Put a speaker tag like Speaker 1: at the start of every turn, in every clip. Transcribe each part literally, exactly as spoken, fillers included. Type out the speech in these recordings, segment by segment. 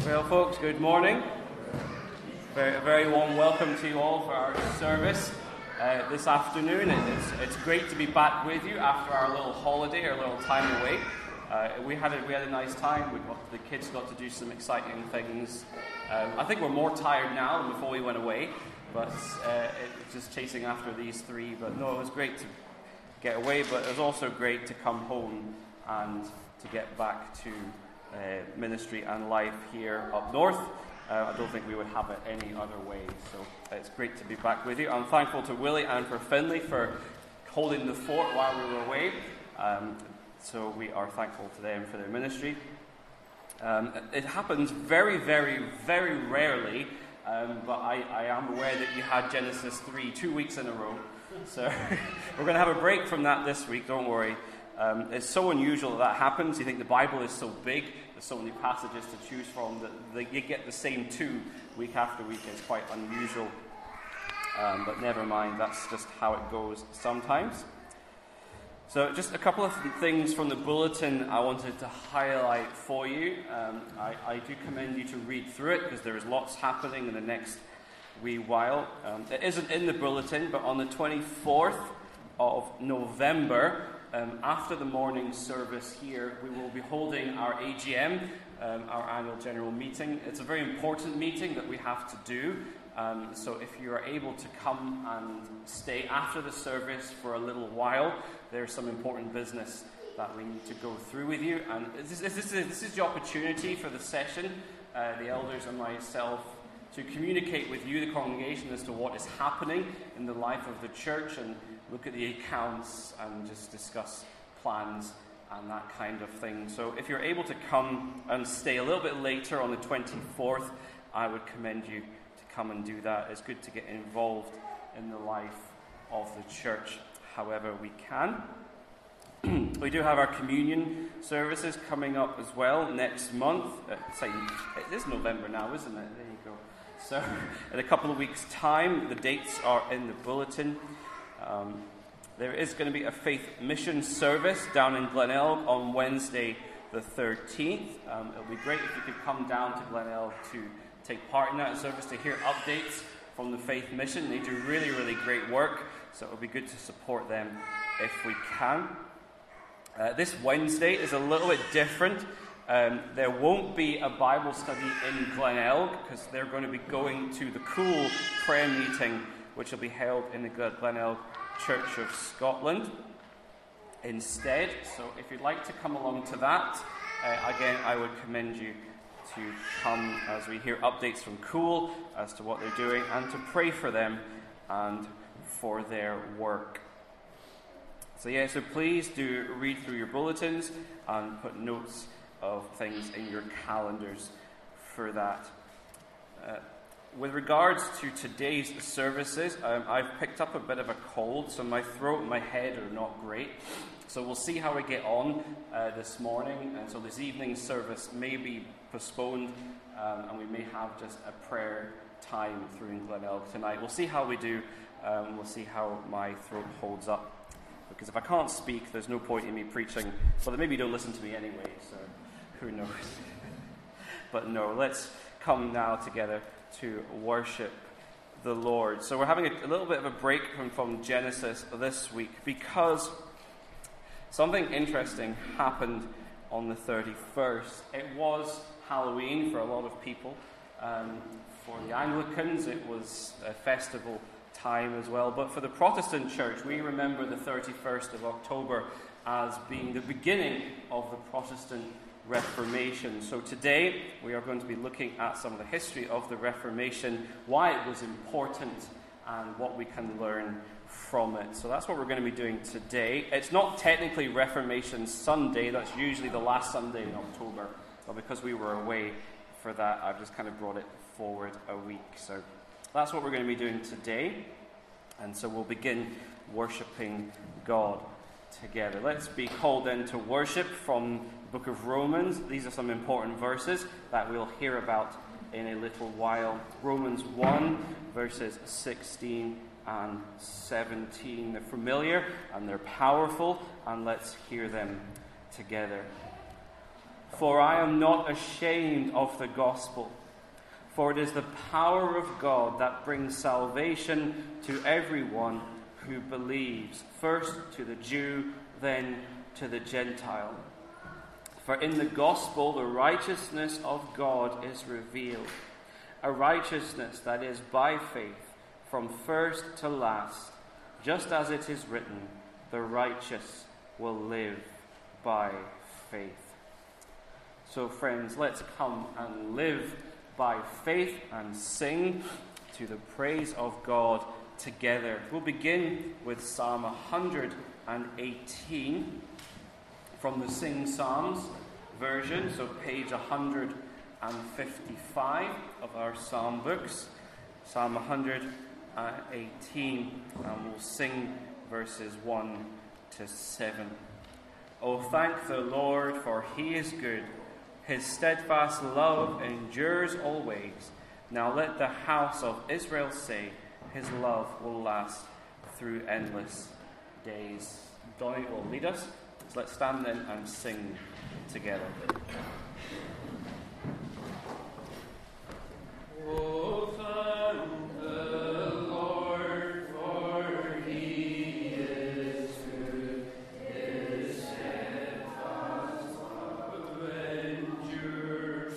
Speaker 1: Well, folks, good morning. Very, a very warm welcome to you all for our service uh, this afternoon. It's, it's great to be back with you after our little holiday, our little time away. Uh, we had a we had a nice time. We got, the kids got to do some exciting things. Um, I think we're more tired now than before we went away, but uh, it's just chasing after these three. But no, it was great to get away, but it was also great to come home and to get back to Uh, ministry and life here up north. Uh, I don't think we would have it any other way. So it's great to be back with you. I'm thankful to Willie and for Finley for holding the fort while we were away. Um, so we are thankful to them for their ministry. Um, it happens very, very, very rarely, um, but I, I am aware that you had Genesis three two weeks in a row. So we're going to have a break from that this week, don't worry. Um, it's so unusual that that happens. You think the Bible is so big, there's so many passages to choose from, that, that you get the same two week after week. It's quite unusual. Um, but never mind, that's just how it goes sometimes. So just a couple of things from the bulletin I wanted to highlight for you. Um, I, I do commend you to read through it because there is lots happening in the next wee while. Um, it isn't in the bulletin, but on the twenty-fourth of November, Um, after the morning service here, we will be holding our A G M, um, our annual general meeting. It's a very important meeting that we have to do. Um, so if you are able to come and stay after the service for a little while, there's some important business that we need to go through with you. And this, this, is, this is the opportunity for the session, uh, the elders and myself, to communicate with you, the congregation, as to what is happening in the life of the church and look at the accounts and just discuss plans and that kind of thing. So if you're able to come and stay a little bit later on the twenty-fourth, I would commend you to come and do that. It's good to get involved in the life of the church however we can. We do have our communion services coming up as well next month. Uh, say, it is November now, isn't it? There you go. So in a couple of weeks' time, the dates are in the bulletin. Um, there is going to be a faith mission service down in Glenelg on Wednesday the thirteenth. Um, it would be great if you could come down to Glenelg to take part in that service, to hear updates from the faith mission. They do really, really great work, so it would be good to support them if we can. Uh, this Wednesday is a little bit different. Um, there won't be a Bible study in Glenelg because they're going to be going to the Cool prayer meeting, which will be held in the Glenelg Church of Scotland instead. So if you'd like to come along to that, uh, again, I would commend you to come as we hear updates from Cool as to what they're doing and to pray for them and for their work. So yeah, so please do read through your bulletins and put notes of things in your calendars for that. Uh, With regards to today's services, um, I've picked up a bit of a cold, so my throat and my head are not great. So we'll see how we get on uh, this morning. And so this evening's service may be postponed, um, and we may have just a prayer time through in Glenelg tonight. We'll see how we do. Um, we'll see how my throat holds up. Because if I can't speak, there's no point in me preaching. Well, then maybe you don't listen to me anyway, so who knows. But no, let's come now together to worship the Lord. So we're having a, a little bit of a break from, from Genesis this week because something interesting happened on the thirty-first. It was Halloween for a lot of people. Um, for the Anglicans, it was a festival time as well. But for the Protestant church, we remember the thirty-first of October as being the beginning of the Protestant Reformation. So today we are going to be looking at some of the history of the Reformation, why it was important, and what we can learn from it. So that's what we're going to be doing today. It's not technically Reformation Sunday, that's usually the last Sunday in October, but because we were away for that, I've just kind of brought it forward a week. So that's what we're going to be doing today, and so we'll begin worshipping God together. Let's be called then to worship from the book of Romans. These are some important verses that we'll hear about in a little while. Romans one, verses sixteen and seventeen. They're familiar and they're powerful, and let's hear them together. For I am not ashamed of the gospel, for it is the power of God that brings salvation to everyone who believes, first to the Jew, then to the Gentile. For in the gospel the righteousness of God is revealed, a righteousness that is by faith from first to last, just as it is written, the righteous will live by faith. So friends, let's come and live by faith and sing to the praise of God together. We'll begin with Psalm one hundred eighteen from the Sing Psalms version, so page one hundred fifty-five of our psalm books. Psalm one hundred eighteen, and we'll sing verses one to seven. Oh, thank the Lord, for he is good. His steadfast love endures always. Now let the house of Israel say, his love will last through endless days. Donnie will lead us, so let's stand then and sing together. Oh, thank the Lord, for he is good. His steadfast love endures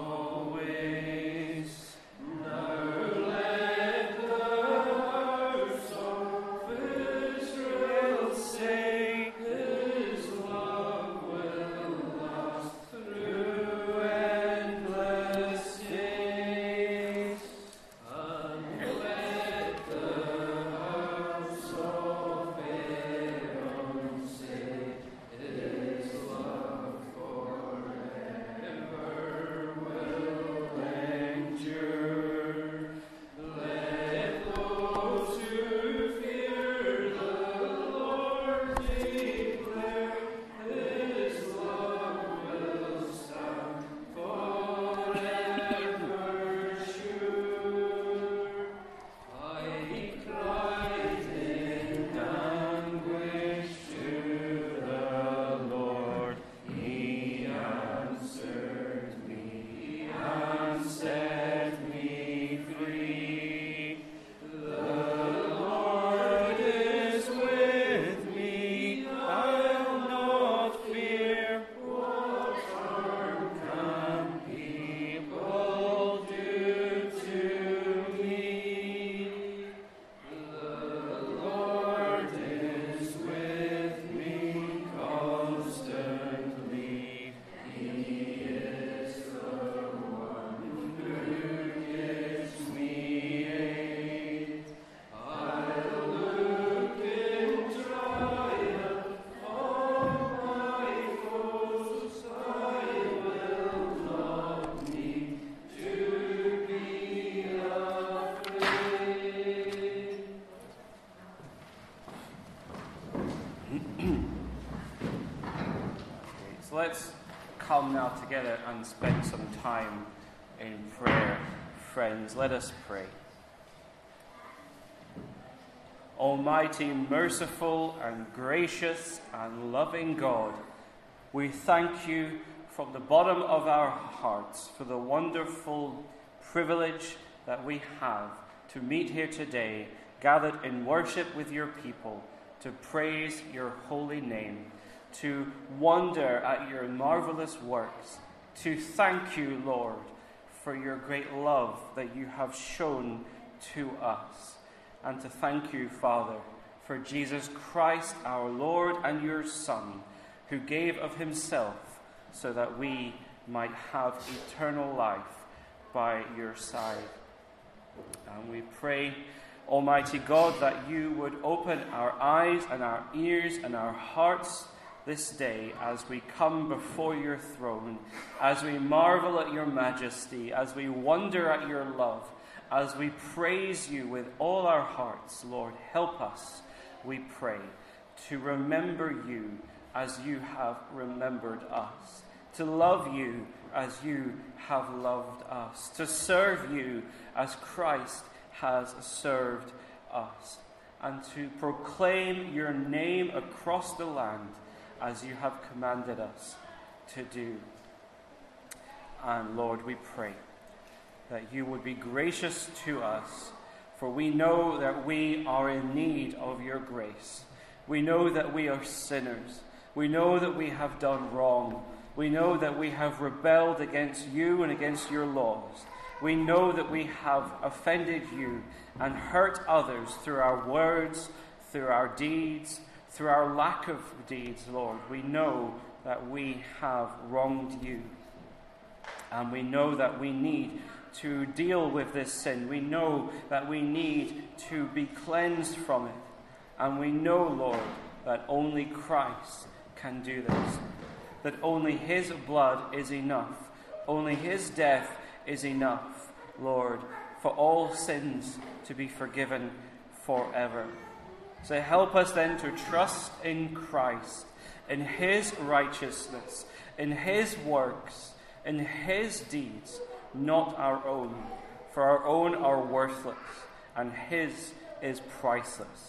Speaker 1: always. Now let the house of Israel say, his love will last through endless days. And let the house of Aaron say, his love forever will endure. Let those who fear the Lord declare, his love will stand forever sure. I cried in anguish to the Lord. He answered me and set me free. The Lord is with me, I'll not fear. What harm can people do to me? The Lord is with me constantly. He is the one who gives me aid. I'll look in triumph on my foes. I will not need to be afraid. So let's come now together and spend some time in prayer. Friends, let us pray. Almighty, merciful and gracious and loving God, we thank you from the bottom of our hearts for the wonderful privilege that we have to meet here today, gathered in worship with your people, to praise your holy name, to wonder at your marvelous works, to thank you, Lord, for your great love that you have shown to us, and to thank you, Father, for Jesus Christ, our Lord and your Son, who gave of himself so that we might have eternal life by your side. And we pray, Almighty God, that you would open our eyes and our ears and our hearts this day as we come before your throne, as we marvel at your majesty, as we wonder at your love, as we praise you with all our hearts. Lord, help us, we pray, to remember you as you have remembered us, to love you as you have loved us, to serve you as Christ has served us, and to proclaim your name across the land as you have commanded us to do. And Lord, we pray that you would be gracious to us, for we know that we are in need of your grace. We know that we are sinners. We know that we have done wrong. We know that we have rebelled against you and against your laws. We know that we have offended you and hurt others through our words, through our deeds, through our lack of deeds, Lord. We know that we have wronged you. And we know that we need to deal with this sin. We know that we need to be cleansed from it. And we know, Lord, that only Christ can do this. That only his blood is enough. Only his death is enough, Lord, for all sins to be forgiven forever. So help us then to trust in Christ, in his righteousness, in his works, in his deeds, not our own. For our own are worthless, and his is priceless.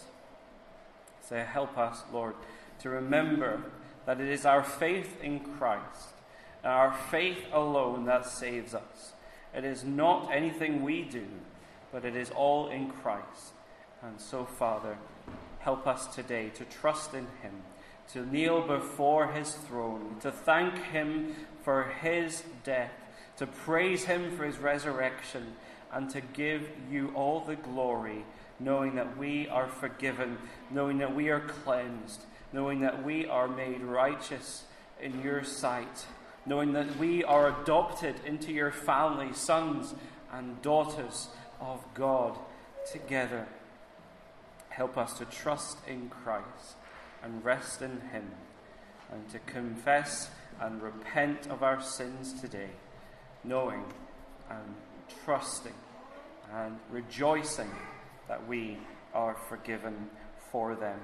Speaker 1: So help us, Lord, to remember that it is our faith in Christ, and our faith alone that saves us. It is not anything we do, but it is all in Christ. And so, Father, help us today to trust in him, to kneel before his throne, to thank him for his death, to praise him for his resurrection, and to give you all the glory, knowing that we are forgiven, knowing that we are cleansed, knowing that we are made righteous in your sight, knowing that we are adopted into your family, sons and daughters of God together. Help us to trust in Christ and rest in him, and to confess and repent of our sins today, knowing and trusting and rejoicing that we are forgiven for them.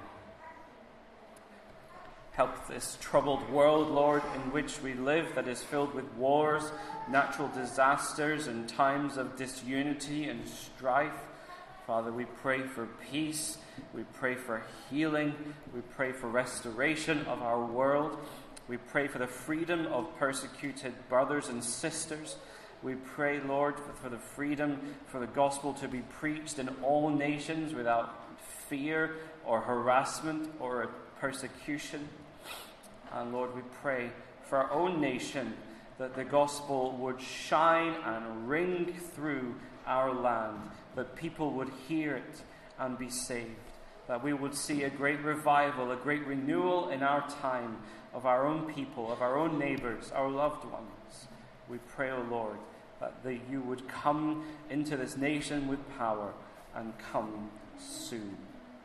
Speaker 1: Help this troubled world, Lord, in which we live, that is filled with wars, natural disasters, and times of disunity and strife. Father, we pray for peace. We pray for healing. We pray for restoration of our world. We pray for the freedom of persecuted brothers and sisters. We pray, Lord, for the freedom for the gospel to be preached in all nations without fear or harassment or persecution. And Lord, we pray for our own nation, that the gospel would shine and ring through our land, that people would hear it and be saved, that we would see a great revival, a great renewal in our time of our own people, of our own neighbors, our loved ones. We pray, O Lord, that the, you would come into this nation with power and come soon.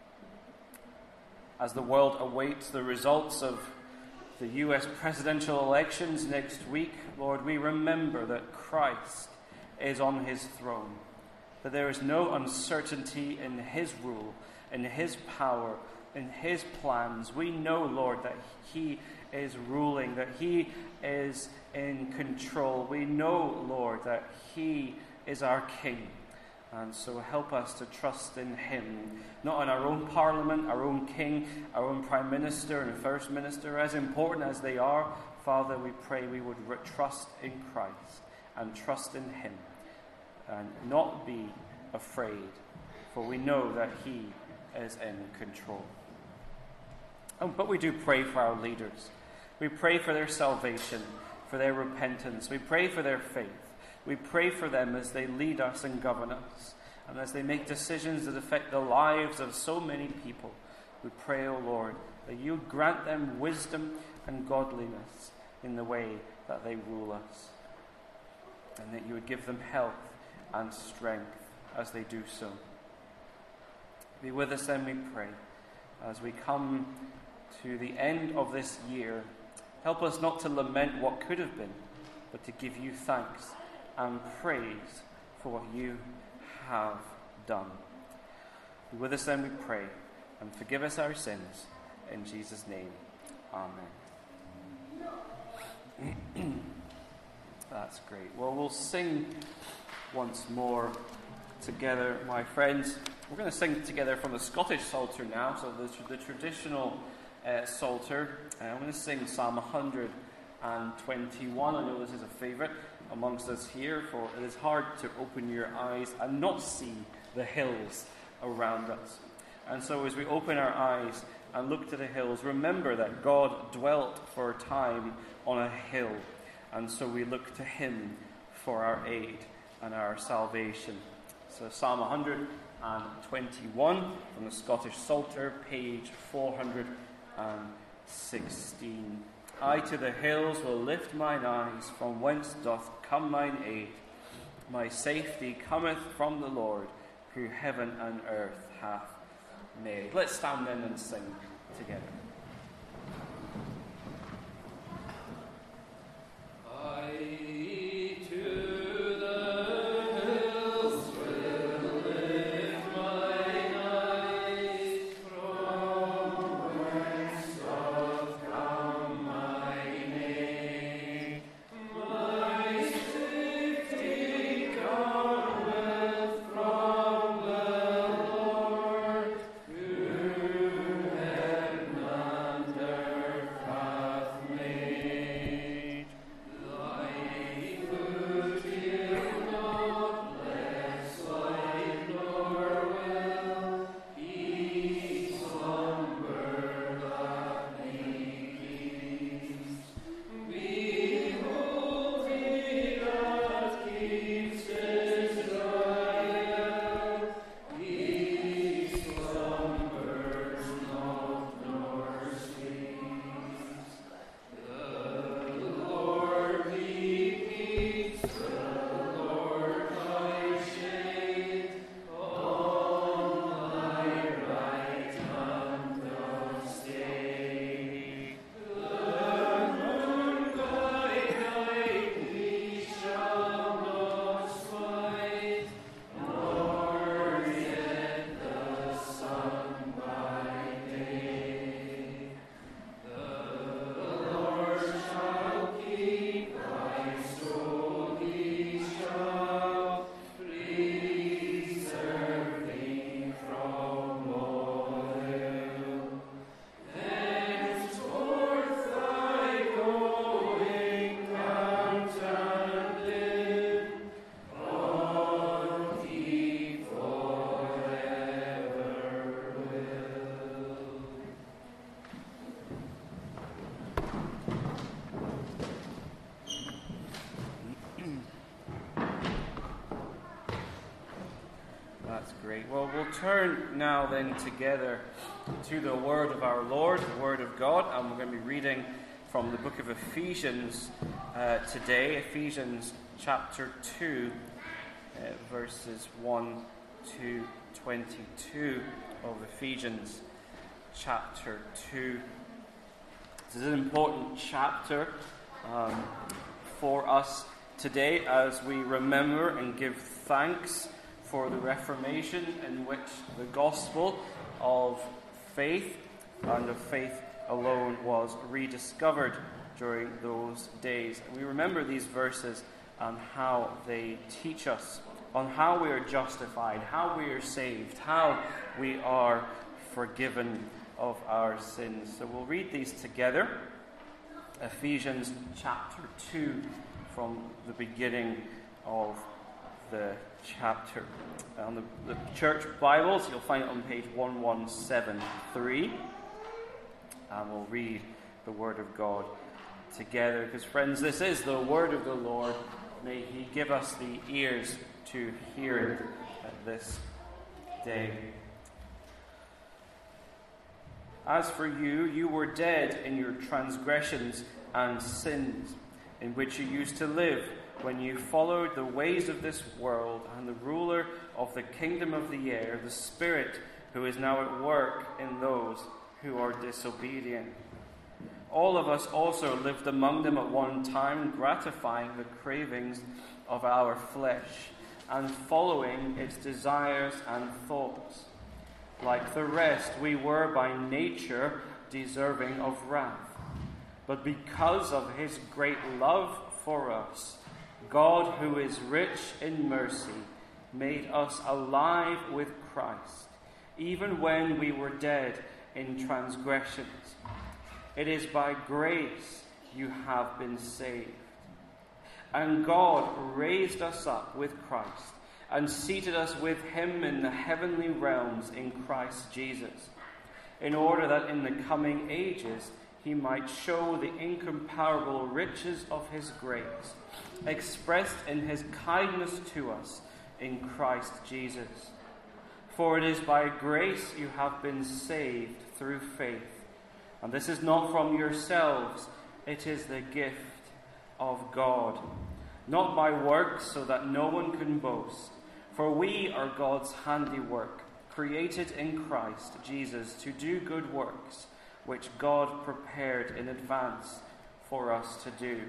Speaker 1: As the world awaits the results of the U S presidential elections next week, Lord, we remember that Christ is on his throne, that there is no uncertainty in his rule, in his power, in his plans. We know, Lord, that he is ruling, that he is in control. We know, Lord, that he is our King. And so help us to trust in him, not in our own parliament, our own king, our own prime minister and first minister. As important as they are, Father, we pray we would trust in Christ and trust in him and not be afraid, for we know that he is in control. Oh, but we do pray for our leaders. We pray for their salvation, for their repentance. We pray for their faith. We pray for them as they lead us and govern us, and as they make decisions that affect the lives of so many people. We pray, O Lord, that you grant them wisdom and godliness in the way that they rule us, and that you would give them health and strength as they do so. Be with us then, we pray, as we come to the end of this year. Help us not to lament what could have been, but to give you thanks and praise for what you have done. Be with us then, we pray, and forgive us our sins. In Jesus' name, amen. That's great. Well, we'll sing once more together, my friends. We're going to sing together from the Scottish Psalter now, so the, the traditional uh, Psalter. Uh, I'm going to sing Psalm one hundred twenty-one. I know this is a favourite. amongst us here, for it is hard to open your eyes and not see the hills around us. And so as we open our eyes and look to the hills, remember that God dwelt for a time on a hill, and so we look to him for our aid and our salvation. So Psalm one hundred twenty-one from the Scottish Psalter, page four hundred sixteen. I to the hills will lift mine eyes, from whence doth come mine aid. My safety cometh from the Lord, who heaven and earth hath made. Let's stand then and sing together. That's great. Well, we'll turn now then together to the word of our Lord, the word of God, and we're going to be reading from the book of Ephesians uh, today, Ephesians chapter two, uh, verses one to twenty-two of Ephesians chapter two. This is an important chapter um, for us today as we remember and give thanks for the Reformation, in which the gospel of faith and of faith alone was rediscovered during those days. We remember these verses and how they teach us on how we are justified, how we are saved, how we are forgiven of our sins. So we'll read these together. Ephesians chapter two, from the beginning of the chapter. On the, the church Bibles, you'll find it on page one one seven three. And we'll read the word of God together. Because, friends, this is the word of the Lord. May he give us the ears to hear it at this day. As for you, you were dead in your transgressions and sins, in which you used to live when you followed the ways of this world and the ruler of the kingdom of the air, the Spirit who is now at work in those who are disobedient. All of us also lived among them at one time, gratifying the cravings of our flesh and following its desires and thoughts. Like the rest, we were by nature deserving of wrath. But because of his great love for us, God, who is rich in mercy, made us alive with Christ, even when we were dead in transgressions. It is by grace you have been saved. And God raised us up with Christ and seated us with him in the heavenly realms in Christ Jesus, in order that in the coming ages he might show the incomparable riches of his grace, expressed in his kindness to us in Christ Jesus. For it is by grace you have been saved through faith. And this is not from yourselves, it is the gift of God, not by works, so that no one can boast. For we are God's handiwork, created in Christ Jesus to do good works, which God prepared in advance for us to do.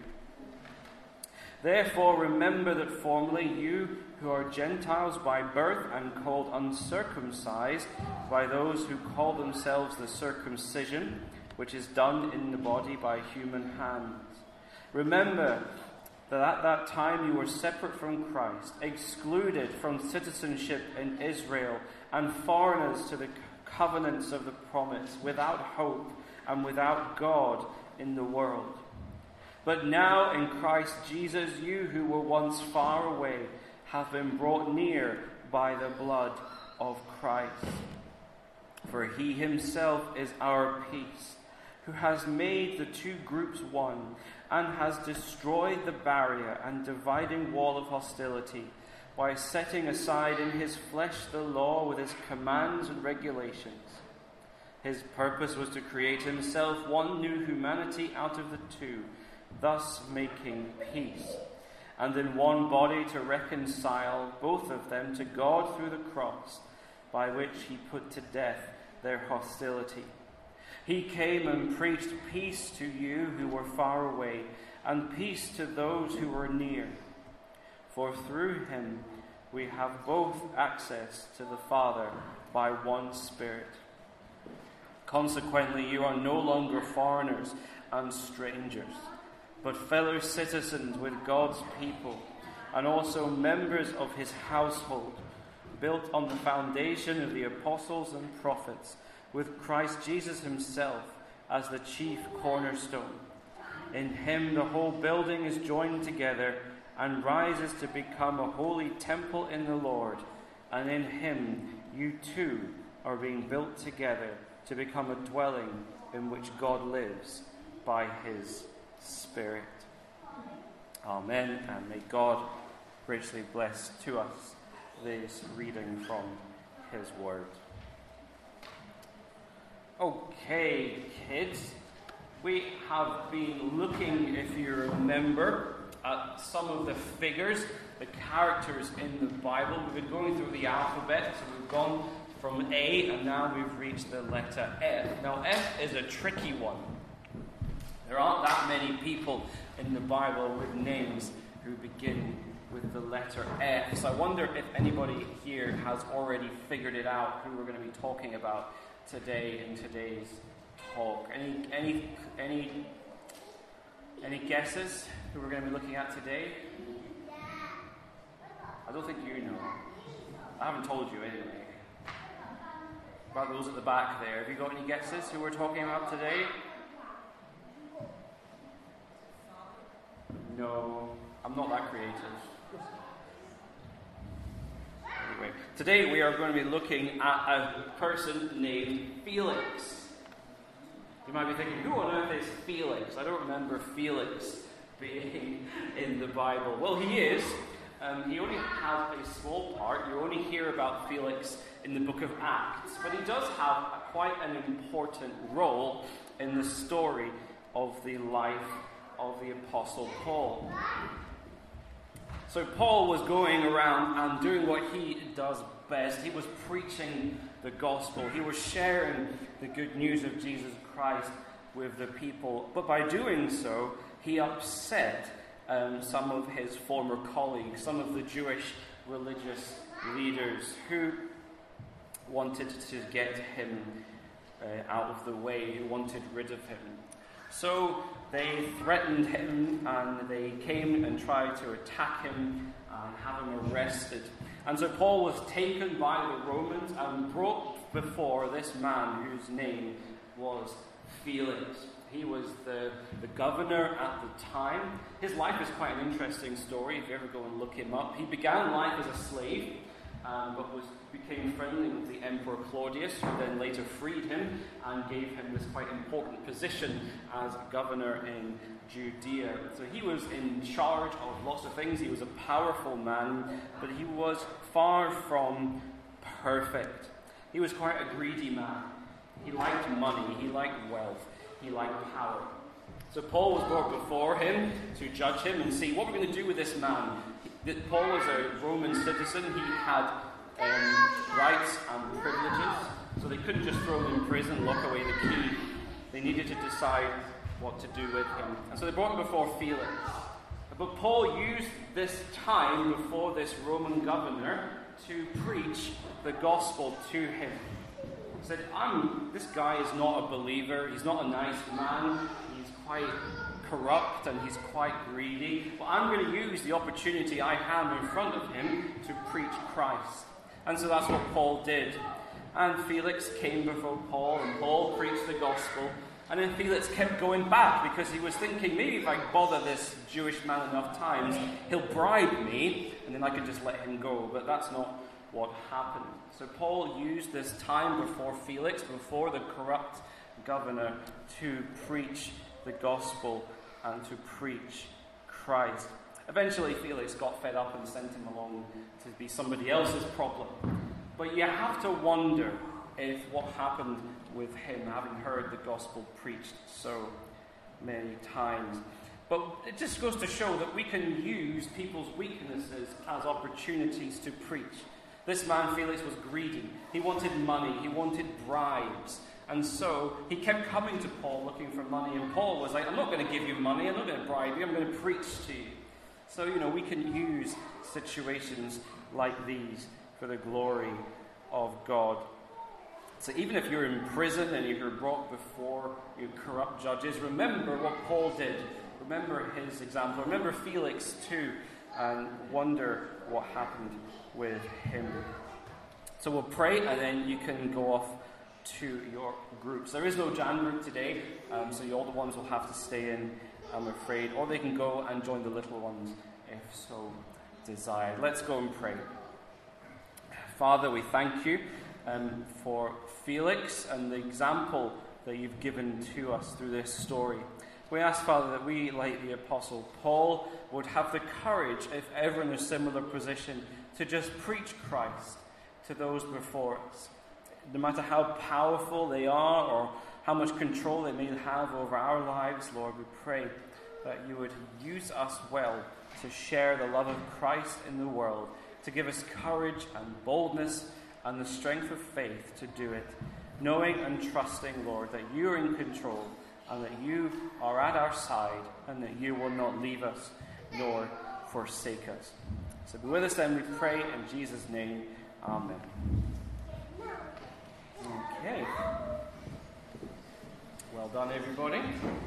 Speaker 1: Therefore remember that formerly you, who are Gentiles by birth and called uncircumcised by those who call themselves the circumcision, which is done in the body by human hands. Remember that at that time you were separate from Christ, excluded from citizenship in Israel, and foreigners to the covenants of the promise, without hope and without God in the world. But now in Christ Jesus, you who were once far away have been brought near by the blood of Christ. For he himself is our peace, who has made the two groups one, and has destroyed the barrier and dividing wall of hostility, by setting aside in his flesh the law with its commands and regulations. His purpose was to create himself one new humanity out of the two, thus making peace, and in one body to reconcile both of them to God through the cross, by which he put to death their hostility. He came and preached peace to you who were far away, and peace to those who were near. For through him we have both access to the Father by one Spirit. Consequently, you are no longer foreigners and strangers, but fellow citizens with God's people, and also members of his household, built on the foundation of the apostles and prophets, with Christ Jesus himself as the chief cornerstone. In him the whole building is joined together and rises to become a holy temple in the Lord, and in him you too are being built together to become a dwelling in which God lives by his Spirit. Amen, and may God graciously bless to us this reading from his word. Okay, kids, we have been looking, if you remember, at some of the figures, the characters in the Bible. We've been going through the alphabet, so we've gone from A, and now we've reached the letter F. Now, F is a tricky one. There aren't that many people in the Bible with names who begin with the letter F. So I wonder if anybody here has already figured it out who we're going to be talking about today in today's talk. Any any any any guesses who we're going to be looking at today? I don't think you know. I haven't told you anyway. About those at the back there. Have you got any guesses who we're talking about today? No, I'm not that creative. Anyway, today we are going to be looking at a person named Felix. You might be thinking, who on earth is Felix? I don't remember Felix being in the Bible. Well, he is. Um, he only has a small part. You only hear about Felix in the book of Acts. But he does have a, quite an important role in the story of the life of the Apostle Paul. So Paul was going around and doing what he does best. He was preaching the gospel. He was sharing the good news of Jesus Christ with the people. But by doing so, he upset um, some of his former colleagues, some of the Jewish religious leaders who wanted to get him uh, out of the way, who wanted rid of him. So they threatened him, and they came and tried to attack him and have him arrested. And so Paul was taken by the Romans and brought before this man whose name was Felix. He was the, the governor at the time. His life is quite an interesting story if you ever go and look him up. He began life as a slave, um, but was became friendly with the Emperor Claudius, who then later freed him and gave him this quite important position as governor in Judea. So he was in charge of lots of things. He was a powerful man, but he was far from perfect. He was quite a greedy man. He liked money, he liked wealth, he liked power. So Paul was brought before him to judge him and see what we're going to do with this man. Paul was a Roman citizen. He had um, rights and privileges, so they couldn't just throw him in prison, lock away the key. They needed to decide what to do with him. And so they brought him before Felix. But Paul used this time before this Roman governor to preach the gospel to him. He said, I'm, this guy is not a believer, he's not a nice man, he's quite corrupt and he's quite greedy, but I'm going to use the opportunity I have in front of him to preach Christ. And so that's what Paul did. And Felix came before Paul, and Paul preached the gospel. And then Felix kept going back because he was thinking, maybe if I bother this Jewish man enough times, he'll bribe me, and then I can just let him go. But that's not what happened. So Paul used this time before Felix, before the corrupt governor, to preach the gospel and to preach Christ. Eventually Felix got fed up and sent him along to be somebody else's problem. But you have to wonder if what happened with him, having heard the gospel preached so many times. But it just goes to show that we can use people's weaknesses as opportunities to preach. This man, Felix, was greedy. He wanted money. He wanted bribes. And so he kept coming to Paul looking for money. And Paul was like, I'm not going to give you money. I'm not going to bribe you. I'm going to preach to you. So, you know, we can use situations like these for the glory of God. So even if you're in prison and you're brought before you corrupt judges, remember what Paul did. Remember his example. Remember Felix too, and wonder what happened with him. So we'll pray, and then you can go off to your groups. There is no Jan group today, um, so the older ones will have to stay in, I'm afraid, or they can go and join the little ones if so desired. Let's go and pray. Father, we thank you um, for Felix and the example that you've given to us through this story. We ask, Father, that we, like the Apostle Paul, would have the courage, if ever in a similar position, to just preach Christ to those before us. No matter how powerful they are or how much control they may have over our lives, Lord, we pray that you would use us well to share the love of Christ in the world, to give us courage and boldness and the strength of faith to do it, knowing and trusting, Lord, that you are in control and that you are at our side and that you will not leave us nor forsake us. So be with us then, we pray in Jesus' name. Amen. Okay. Well done, everybody.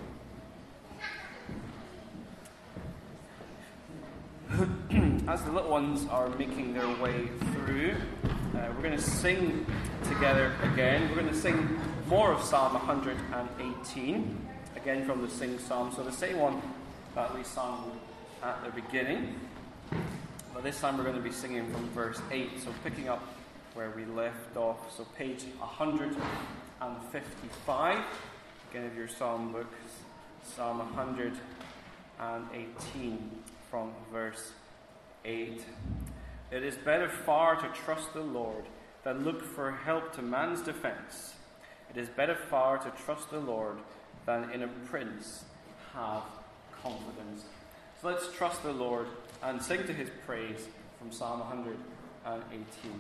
Speaker 1: As the little ones are making their way through, uh, we're going to sing together again. We're going to sing more of Psalm one eighteen, again from the Sing Psalm. So the same one that we sung at the beginning. But this time we're going to be singing from verse eight, so picking up where we left off. So page one fifty-five, again of your psalm book, Psalm one eighteen from verse eight. It is better far to trust the Lord than look for help to man's defense. It is better far to trust the Lord than in a prince have confidence. So let's trust the Lord and sing to his praise from Psalm one eighteen.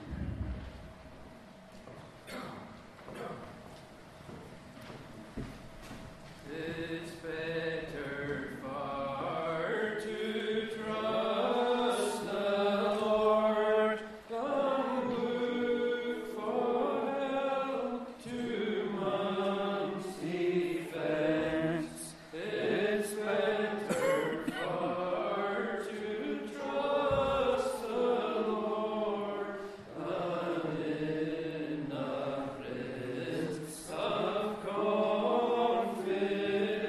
Speaker 1: It's better far to trust the Lord than look for help to man's defense. It's better far to trust the Lord than in the prince of confidence.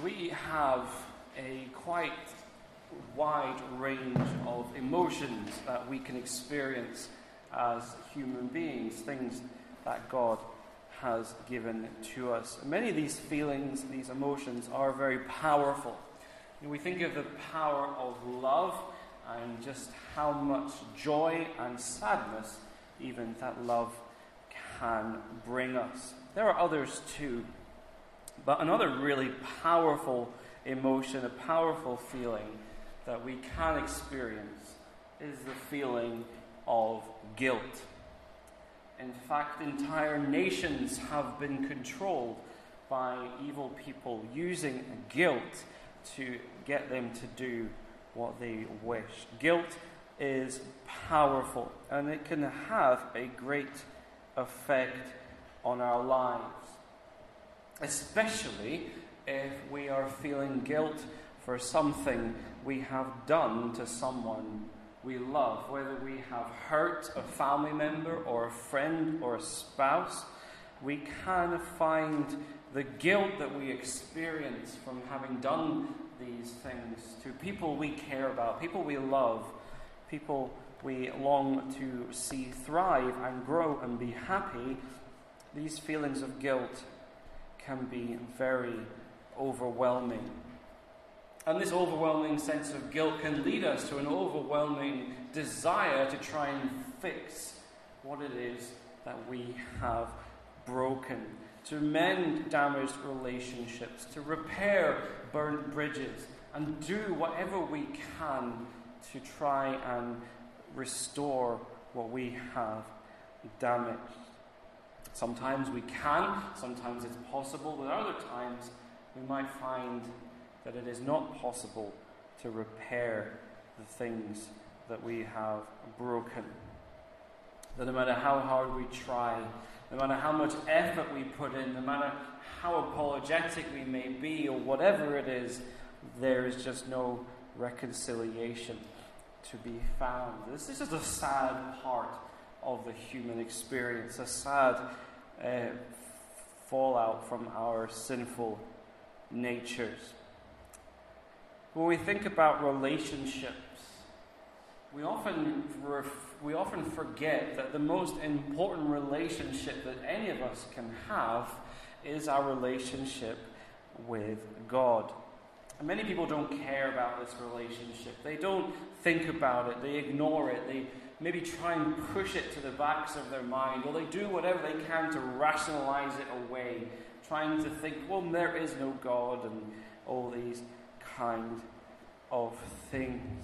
Speaker 1: we have a quite wide range of emotions that we can experience as human beings, things that God has given to us. Many of these feelings, these emotions, are very powerful. We think of the power of love and just how much joy and sadness even that love can bring us. There are others too, but another really powerful emotion, a powerful feeling that we can experience is the feeling of guilt. In fact, entire nations have been controlled by evil people using guilt to get them to do what they wish. Guilt is powerful, and it can have a great effect on our lives, especially if we are feeling guilt for something we have done to someone we love, whether we have hurt a family member or a friend or a spouse. We can find the guilt that we experience from having done these things to people we care about, people we love, people we long to see thrive and grow and be happy. These feelings of guilt can be very overwhelming. And this overwhelming sense of guilt can lead us to an overwhelming desire to try and fix what it is that we have broken, to mend damaged relationships, to repair burnt bridges, and do whatever we can to try and restore what we have damaged. Sometimes we can, sometimes it's possible, but other times we might find that it is not possible to repair the things that we have broken. That no matter how hard we try, no matter how much effort we put in, no matter how apologetic we may be, or whatever it is, there is just no reconciliation to be found. This is just a sad part of the human experience, a sad uh, fallout from our sinful natures. When we think about relationships, we often ref- we often forget that the most important relationship that any of us can have is our relationship with God. And many people don't care about this relationship. They don't think about it. They ignore it. They maybe try and push it to the backs of their mind, or they do whatever they can to rationalize it away, trying to think, well, there is no God, and all these kind of things.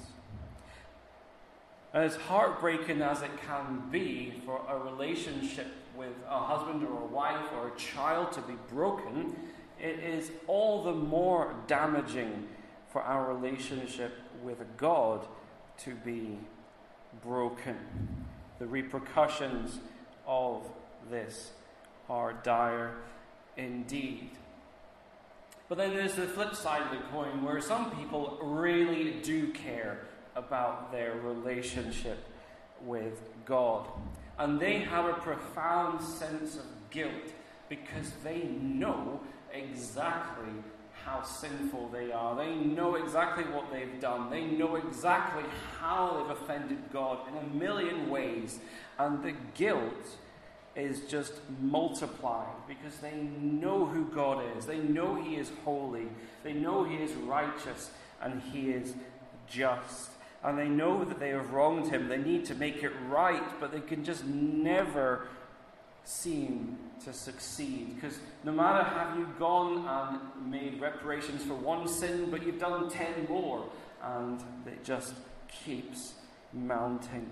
Speaker 1: And as heartbreaking as it can be for a relationship with a husband or a wife or a child to be broken, it is all the more damaging for our relationship with God to be broken. The repercussions of this are dire indeed. But then there's the flip side of the coin, where some people really do care about their relationship with God. And they have a profound sense of guilt because they know exactly how sinful they are. They know exactly what they've done. They know exactly how they've offended God in a million ways. And the guilt is just multiplied because they know who God is. They know He is holy. They know He is righteous and He is just. And they know that they have wronged Him. They need to make it right, but they can just never seem to succeed. Because no matter have you gone and made reparations for one sin, but you've done ten more, and it just keeps mounting.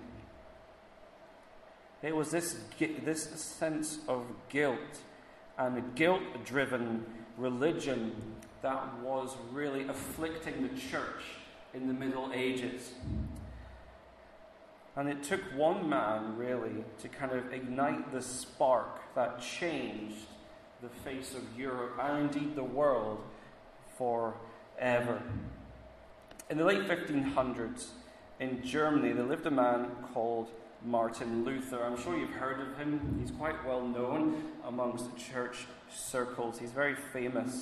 Speaker 1: It was this this sense of guilt and a guilt-driven religion that was really afflicting the church in the Middle Ages. And it took one man, really, to kind of ignite the spark that changed the face of Europe and indeed the world forever. In the late fifteen hundreds, in Germany, there lived a man called Martin Luther. I'm sure you've heard of him. He's quite well known amongst church circles. He's very famous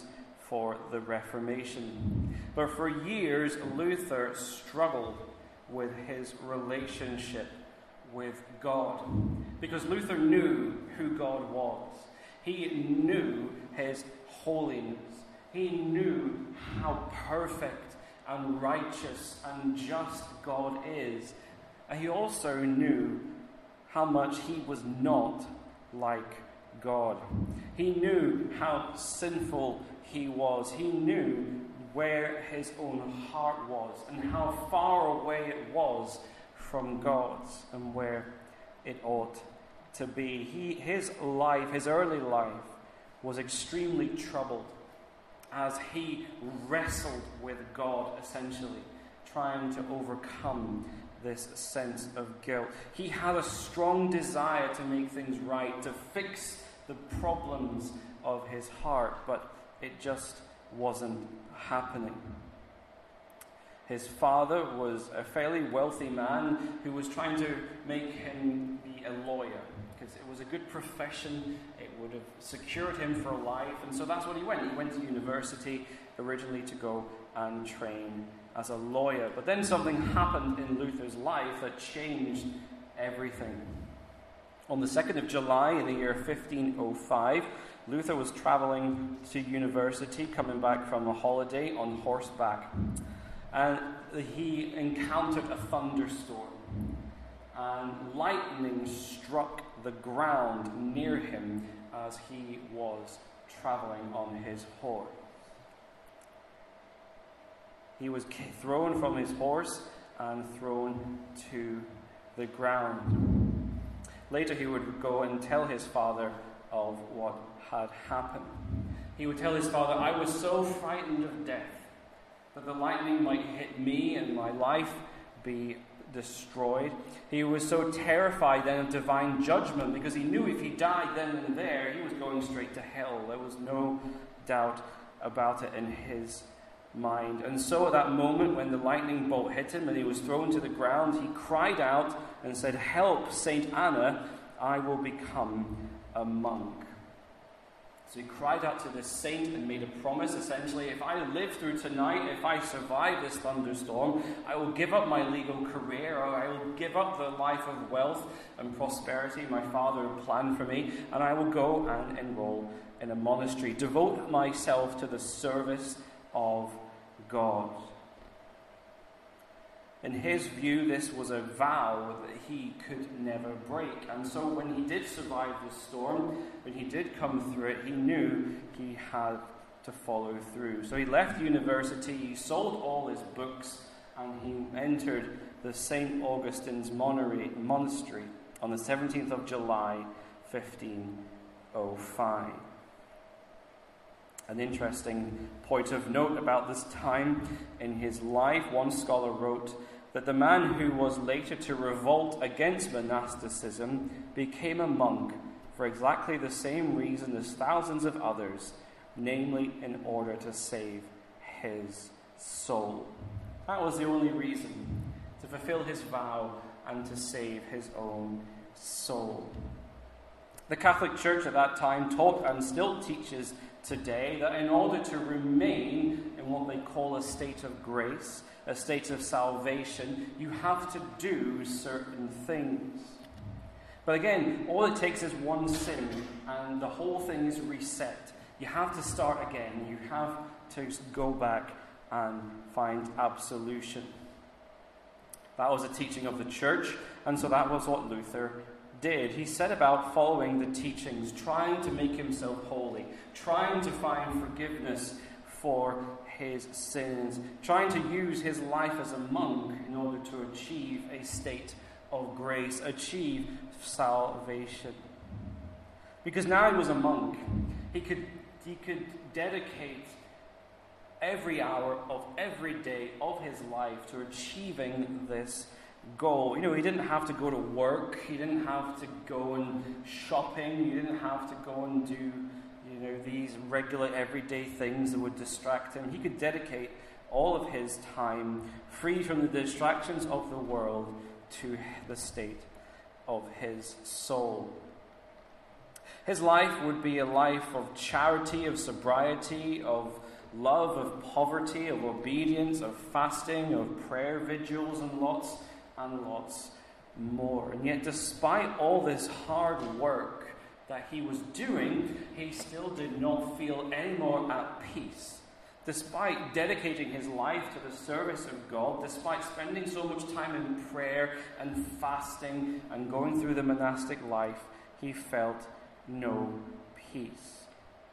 Speaker 1: for the Reformation. But for years, Luther struggled with his relationship with God, because Luther knew who God was. He knew his holiness. He knew how perfect and righteous and just God is. And he also knew how much he was not like God. He knew how sinful he was. He knew where his own heart was and how far away it was from God's and where it ought to be. He, his life, his early life, was extremely troubled as he wrestled with God, essentially, trying to overcome this sense of guilt. He had a strong desire to make things right, to fix the problems of his heart, but it just wasn't happening. His father was a fairly wealthy man who was trying to make him be a lawyer, because it was a good profession. It would have secured him for life, and so that's what he went. He went to university originally to go and train as a lawyer. But then something happened in Luther's life that changed everything. On the second of July in the year fifteen oh five, Luther was traveling to university, coming back from a holiday on horseback. And he encountered a thunderstorm. And lightning struck the ground near him as he was traveling on his horse. He was thrown from his horse and thrown to the ground. Later he would go and tell his father of what had happened. He would tell his father, "I was so frightened of death that the lightning might hit me and my life be destroyed." He was so terrified then of divine judgment, because he knew if he died then and there, he was going straight to hell. There was no doubt about it in his mind. And so at that moment when the lightning bolt hit him and he was thrown to the ground, he cried out and said, "Help, Saint Anna, I will become a monk." So he cried out to this saint and made a promise, essentially, if I live through tonight, if I survive this thunderstorm, I will give up my legal career, or I will give up the life of wealth and prosperity my father had planned for me, and I will go and enroll in a monastery, devote myself to the service of God. In his view, this was a vow that he could never break. And so when he did survive the storm, when he did come through it, he knew he had to follow through. So he left university, he sold all his books, and he entered the Saint Augustine's monastery on the seventeenth of July, fifteen oh five. An interesting point of note about this time in his life, one scholar wrote that the man who was later to revolt against monasticism became a monk for exactly the same reason as thousands of others, namely in order to save his soul. That was the only reason, to fulfill his vow and to save his own soul. The Catholic Church at that time taught and still teaches today that in order to remain in what they call a state of grace, a state of salvation, you have to do certain things. But again, all it takes is one sin and the whole thing is reset. You have to start again. You have to go back and find absolution. That was a teaching of the church, and so that was what Luther did. He set about following the teachings, trying to make himself holy, trying to find forgiveness for his sins, trying to use his life as a monk in order to achieve a state of grace, achieve salvation. Because now he was a monk, he could, he could dedicate every hour of every day of his life to achieving this goal. You know, he didn't have to go to work, he didn't have to go and shopping, he didn't have to go and do, you know, these regular everyday things that would distract him. He could dedicate all of his time, free from the distractions of the world, to the state of his soul. His life would be a life of charity, of sobriety, of love, of poverty, of obedience, of fasting, of prayer vigils, and lots and lots more. And yet, despite all this hard work that he was doing, he still did not feel any more at peace. Despite dedicating his life to the service of God, despite spending so much time in prayer and fasting and going through the monastic life, he felt no peace.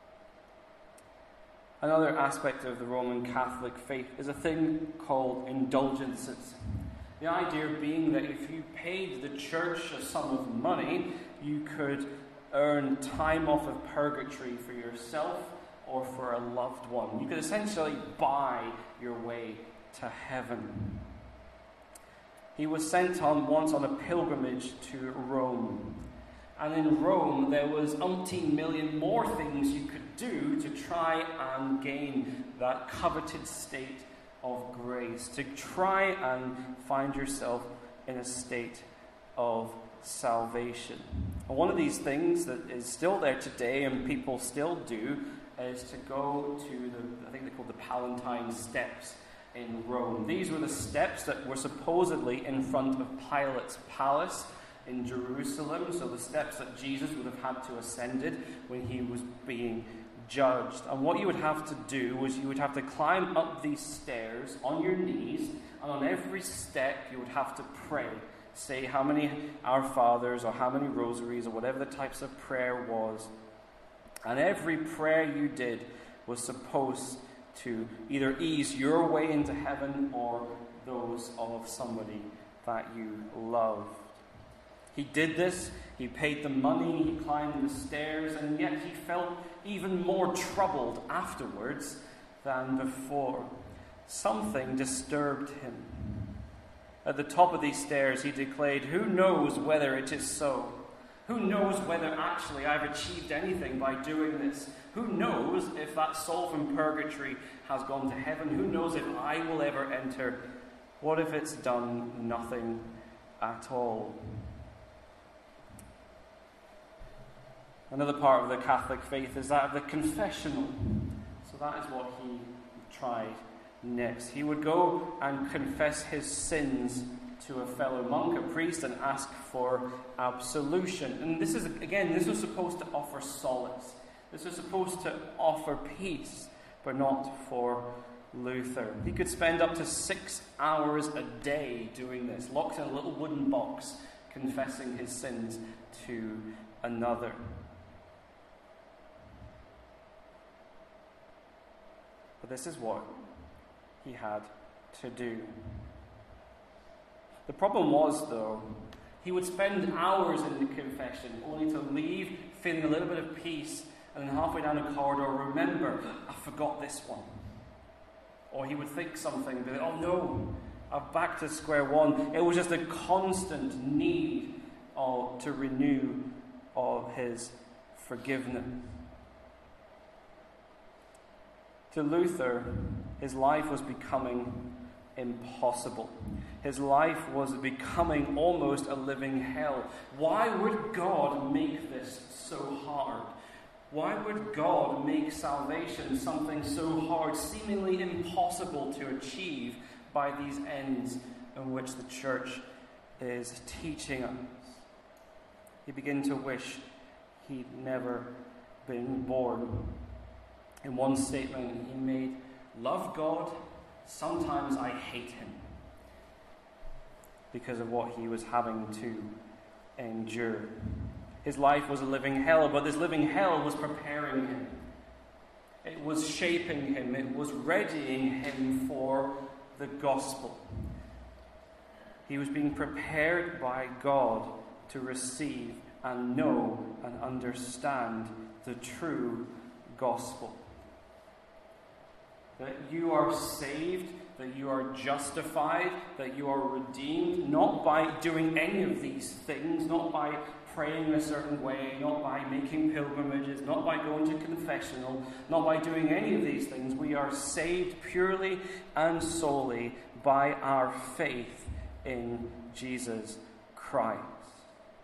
Speaker 1: Another aspect of the Roman Catholic faith is a thing called indulgences. The idea being that if you paid the church a sum of money, you could earn time off of purgatory for yourself or for a loved one. You could essentially buy your way to heaven. He was sent on once on a pilgrimage to Rome. And in Rome, there was umpteen million more things you could do to try and gain that coveted state of grace, to try and find yourself in a state of salvation. And one of these things that is still there today and people still do is to go to the, I think they're called the Palatine Steps in Rome. These were the steps that were supposedly in front of Pilate's palace in Jerusalem, so the steps that Jesus would have had to ascend it when he was being judged. And what you would have to do was you would have to climb up these stairs on your knees, and on every step you would have to pray. Say how many Our Fathers or how many rosaries or whatever the types of prayer was. And every prayer you did was supposed to either ease your way into heaven or those of somebody that you loved. He did this, he paid the money, he climbed the stairs, and yet he felt even more troubled afterwards than before. Something disturbed him. At the top of these stairs, he declared, "Who knows whether it is so? Who knows whether actually I've achieved anything by doing this? Who knows if that soul from purgatory has gone to heaven? Who knows if I will ever enter? What if it's done nothing at all?" Another part of the Catholic faith is that of the confessional. So that is what he tried next. He would go and confess his sins to a fellow monk, a priest, and ask for absolution. And this is, again, this was supposed to offer solace. This was supposed to offer peace, but not for Luther. He could spend up to six hours a day doing this, locked in a little wooden box, confessing his sins to another. But this is what he had to do. The problem was, though, he would spend hours in the confession, only to leave feeling a little bit of peace, and then halfway down a corridor, remember, I forgot this one. Or he would think something, be like, oh no, I'm back to square one. It was just a constant need uh, to renew uh, his forgiveness. To Luther, his life was becoming impossible. His life was becoming almost a living hell. Why would God make this so hard? Why would God make salvation something so hard, seemingly impossible to achieve by these ends in which the church is teaching us? He began to wish he'd never been born. In one statement he made, "Love God, sometimes I hate him," because of what he was having to endure. His life was a living hell, but this living hell was preparing him. It was shaping him. It was readying him for the gospel. He was being prepared by God to receive and know and understand the true gospel. That you are saved, that you are justified, that you are redeemed, not by doing any of these things, not by praying a certain way, not by making pilgrimages, not by going to confessional, not by doing any of these things. We are saved purely and solely by our faith in Jesus Christ.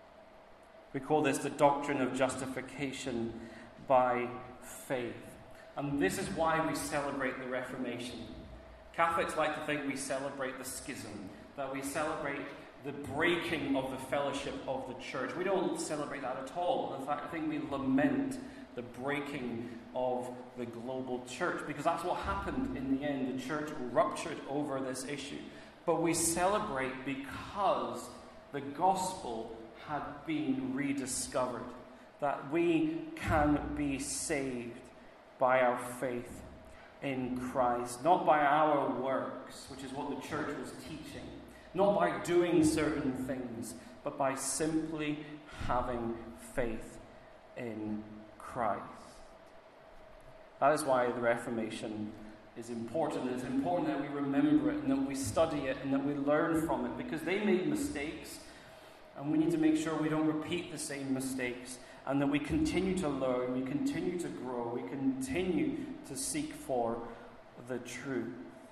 Speaker 1: We call this the doctrine of justification by faith. And this is why we celebrate the Reformation. Catholics like to think we celebrate the schism, that we celebrate the breaking of the fellowship of the church. We don't celebrate that at all. In fact, I think we lament the breaking of the global church, because that's what happened in the end. The church ruptured over this issue. But we celebrate because the gospel had been rediscovered, that we can be saved by our faith in Christ, not by our works, which is what the church was teaching, not by doing certain things, but by simply having faith in Christ. That is why the Reformation is important. It's important that we remember it and that we study it and that we learn from it, because they made mistakes and we need to make sure we don't repeat the same mistakes, and that we continue to learn, we continue to grow, we continue to seek for the truth.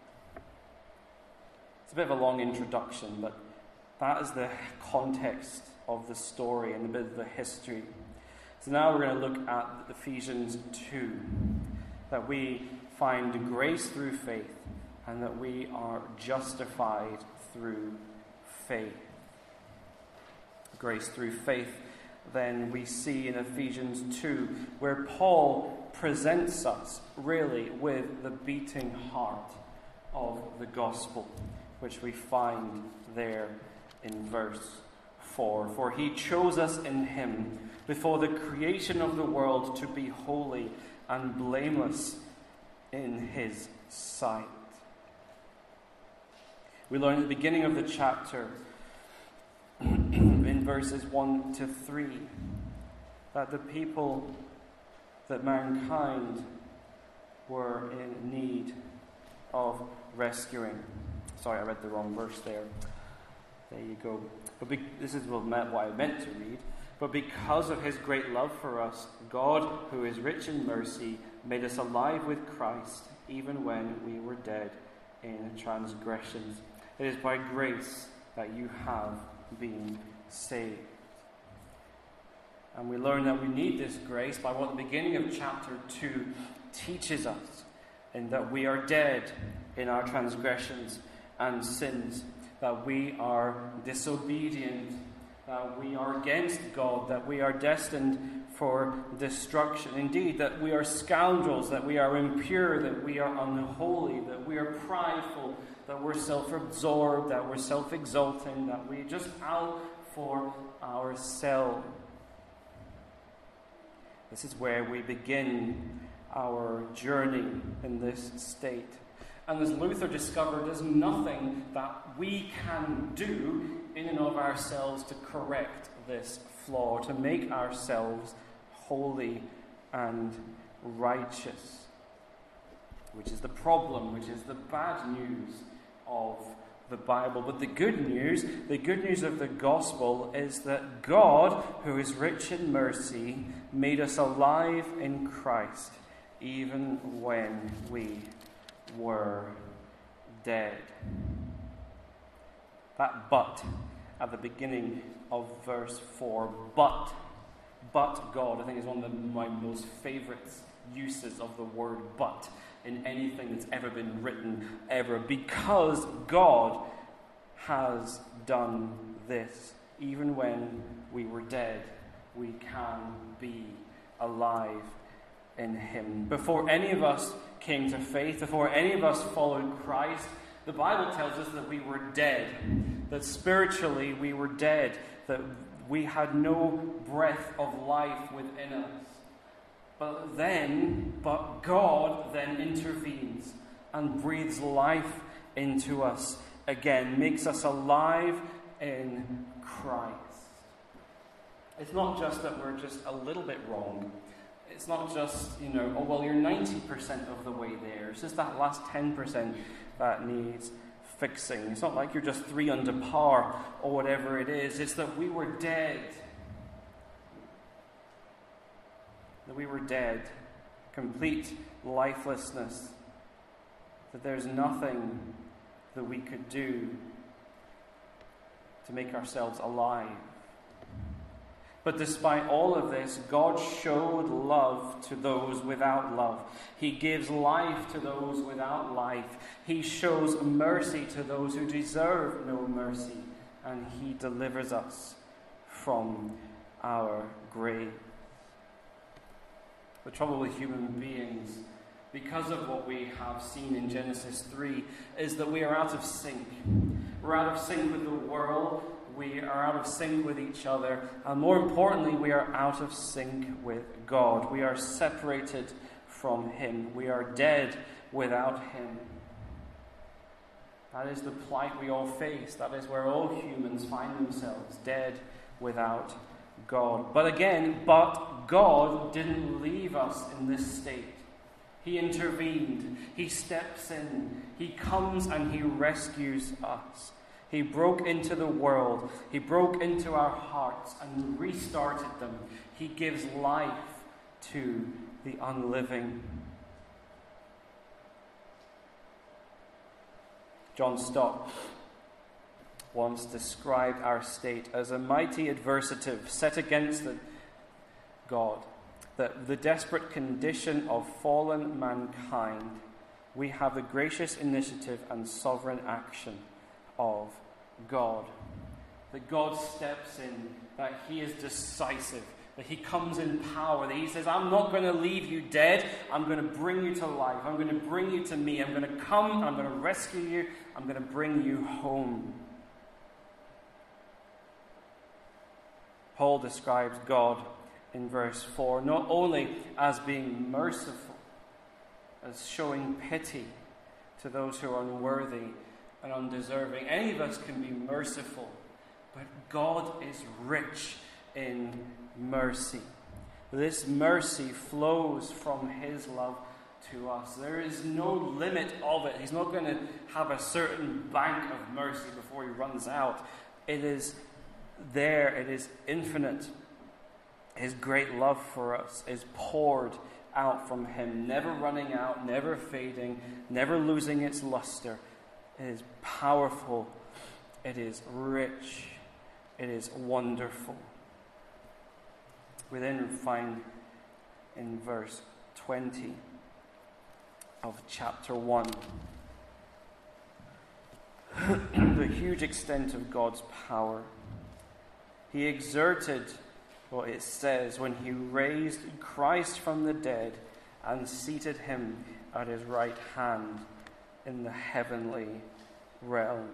Speaker 1: It's a bit of a long introduction, but that is the context of the story and a bit of the history. So now we're going to look at Ephesians two, that we find grace through faith and that we are justified through faith. Grace through faith, then, we see in Ephesians two, where Paul presents us really with the beating heart of the gospel, which we find there in verse four. For he chose us in him before the creation of the world to be holy and blameless in his sight. We learn at the beginning of the chapter, in verses one to three, that the people, that mankind were in need of rescuing. Sorry, I read the wrong verse there. There you go. But be, this is what I meant to read. But because of his great love for us, God, who is rich in mercy, made us alive with Christ, even when we were dead in transgressions. It is by grace that you have been saved. And we learn that we need this grace by what the beginning of chapter two teaches us, in that we are dead in our transgressions and sins, that we are disobedient, that we are against God, that we are destined for destruction. Indeed, that we are scoundrels, that we are impure, that we are unholy, that we are prideful, that we're self-absorbed, that we're self-exalting, that we're just out for ourselves. This is where we begin our journey in this state. And as Luther discovered, there's nothing that we can do in and of ourselves to correct this flaw, to make ourselves holy and righteous, which is the problem, which is the bad news of the Bible. But the good news, the good news of the gospel, is that God, who is rich in mercy, made us alive in Christ, even when we were dead. That but at the beginning of verse four, but, but God, I think is one of the, my most favourite uses of the word but in anything that's ever been written, ever, because God has done this. Even when we were dead, we can be alive in him. Before any of us came to faith, before any of us followed Christ, the Bible tells us that we were dead, that spiritually we were dead, that we had no breath of life within us. But then, but God then intervenes and breathes life into us again, makes us alive in Christ. It's not just that we're just a little bit wrong. It's not just, you know, oh, well, you're ninety percent of the way there. It's just that last ten percent that needs fixing. It's not like you're just three under par or whatever it is. It's that we were dead. That we were dead. Complete lifelessness. That there's nothing that we could do to make ourselves alive. But despite all of this, God showed love to those without love. He gives life to those without life. He shows mercy to those who deserve no mercy. And he delivers us from our grave. The trouble with human beings, because of what we have seen in Genesis three, is that we are out of sync. We're out of sync with the world. We are out of sync with each other. And more importantly, we are out of sync with God. We are separated from him. We are dead without him. That is the plight we all face. That is where all humans find themselves, dead without God. But again, but God didn't leave us in this state. He intervened. He steps in. He comes and he rescues us. He broke into the world. He broke into our hearts and restarted them. He gives life to the unliving. John Stott once described our state as a mighty adversative set against the God, that the desperate condition of fallen mankind, we have the gracious initiative and sovereign action of God. That God steps in, that he is decisive, that he comes in power, that he says, I'm not going to leave you dead, I'm going to bring you to life, I'm going to bring you to me, I'm going to come, I'm going to rescue you, I'm going to bring you home. Paul describes God in verse four not only as being merciful, as showing pity to those who are unworthy and undeserving. Any of us can be merciful, but God is rich in mercy. This mercy flows from his love to us. There is no limit of it. He's not going to have a certain bank of mercy before he runs out. It is there. It is infinite. His great love for us is poured out from him, never running out, never fading, never losing its luster. It is powerful. It is rich. It is wonderful. We then find in verse twenty of chapter one the huge extent of God's power. He exerted, what it says, when he raised Christ from the dead and seated him at his right hand in the heavenly realms.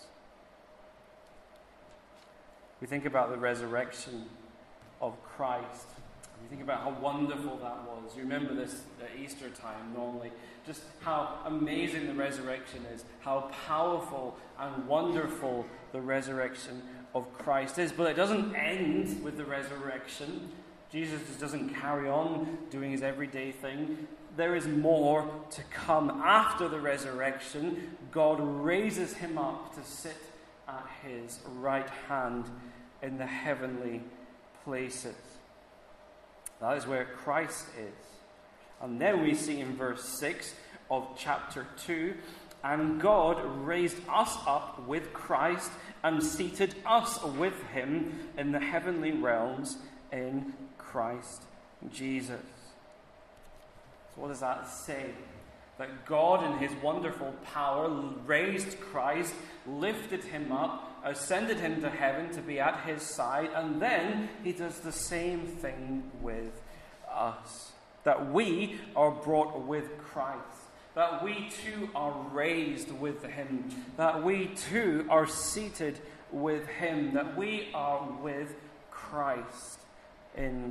Speaker 1: We think about the resurrection of Christ. We think about how wonderful that was. You remember this at Easter time normally. Just how amazing the resurrection is. How powerful and wonderful the resurrection of Christ is. But it doesn't end with the resurrection. Jesus just doesn't carry on doing his everyday thing. There is more to come after the resurrection. God raises him up to sit at his right hand in the heavenly places. That is where Christ is. And then we see in verse six of chapter two, and God raised us up with Christ and seated us with him in the heavenly realms in Christ Jesus. So what does that say? That God in his wonderful power raised Christ, lifted him up, ascended him to heaven to be at his side, and then he does the same thing with us. That we are brought with Christ. That we too are raised with him. That we too are seated with him. That we are with Christ in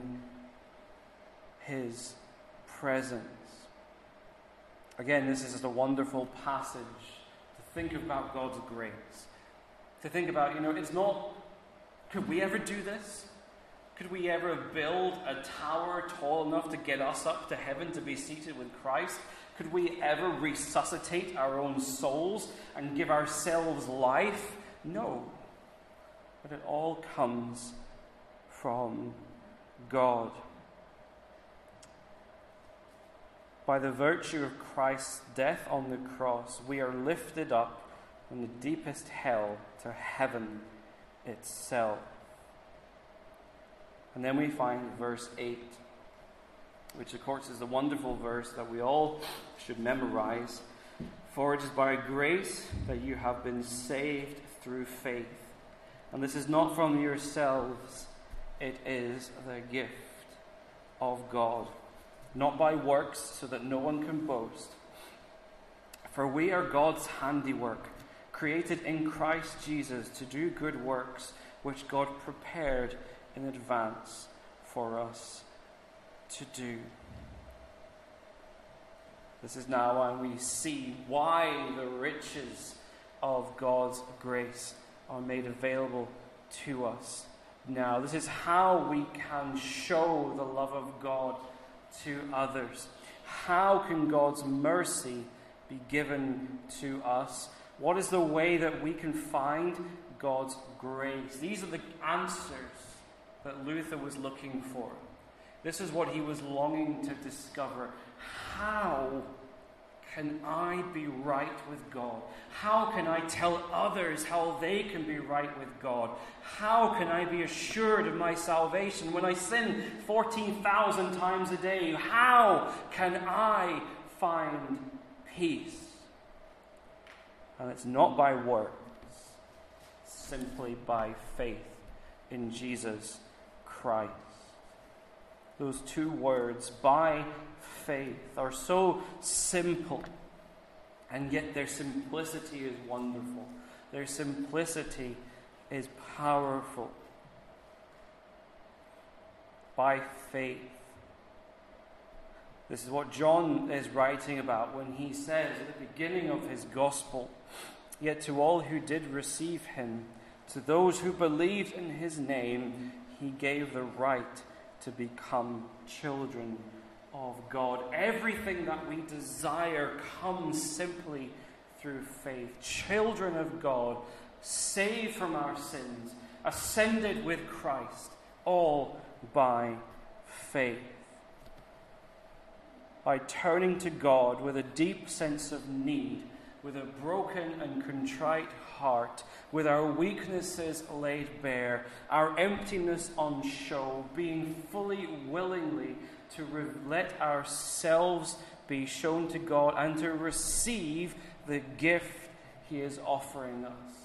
Speaker 1: his presence. Again, this is just a wonderful passage to think about God's grace. To think about, you know, it's not, could we ever do this? Could we ever build a tower tall enough to get us up to heaven to be seated with Christ? Could we ever resuscitate our own souls and give ourselves life? No. But it all comes from God. By the virtue of Christ's death on the cross, we are lifted up from the deepest hell to heaven itself. And then we find verse eight, which of course is the wonderful verse that we all should memorize. For it is by grace that you have been saved through faith. And this is not from yourselves, it is the gift of God, not by works, so that no one can boast. For we are God's handiwork, created in Christ Jesus to do good works, which God prepared in advance for us to do. This is now when we see why the riches of God's grace are made available to us now. This is how we can show the love of God to others. How can God's mercy be given to us? What is the way that we can find God's grace? These are the answers that Luther was looking for. This is what he was longing to discover. How can I be right with God? How can I tell others how they can be right with God? How can I be assured of my salvation when I sin fourteen thousand times a day? How can I find peace? And it's not by works, simply by faith in Jesus Christ. Those two words, by faith, are so simple, and yet their simplicity is wonderful. Their simplicity is powerful. By faith. This is what John is writing about when he says at the beginning of his gospel, "Yet to all who did receive him, to those who believed in his name, he gave the right to become children of God." Everything that we desire comes simply through faith. Children of God, saved from our sins, ascended with Christ, all by faith. By turning to God with a deep sense of need, with a broken and contrite heart, with our weaknesses laid bare, our emptiness on show, being fully willingly to re- let ourselves be shown to God and to receive the gift he is offering us.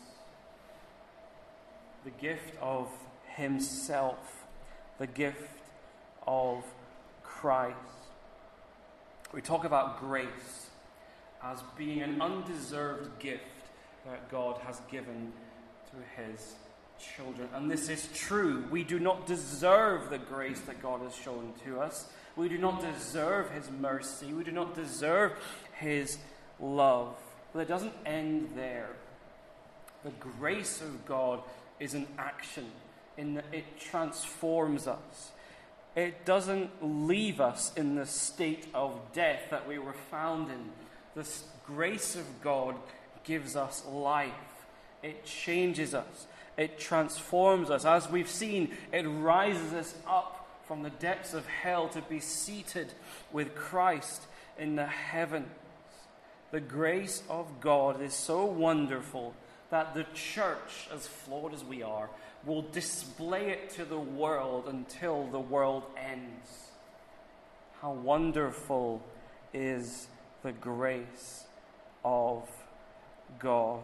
Speaker 1: The gift of himself, the gift of Christ. We talk about grace as being an undeserved gift that God has given to his children. And this is true. We do not deserve the grace that God has shown to us. We do not deserve his mercy. We do not deserve his love. But it doesn't end there. The grace of God is an action in that it transforms us. It doesn't leave us in the state of death that we were found in. The grace of God gives us life. It changes us. It transforms us. As we've seen, it rises us up from the depths of hell to be seated with Christ in the heavens. The grace of God is so wonderful that the church, as flawed as we are, will display it to the world until the world ends. How wonderful is the grace of God.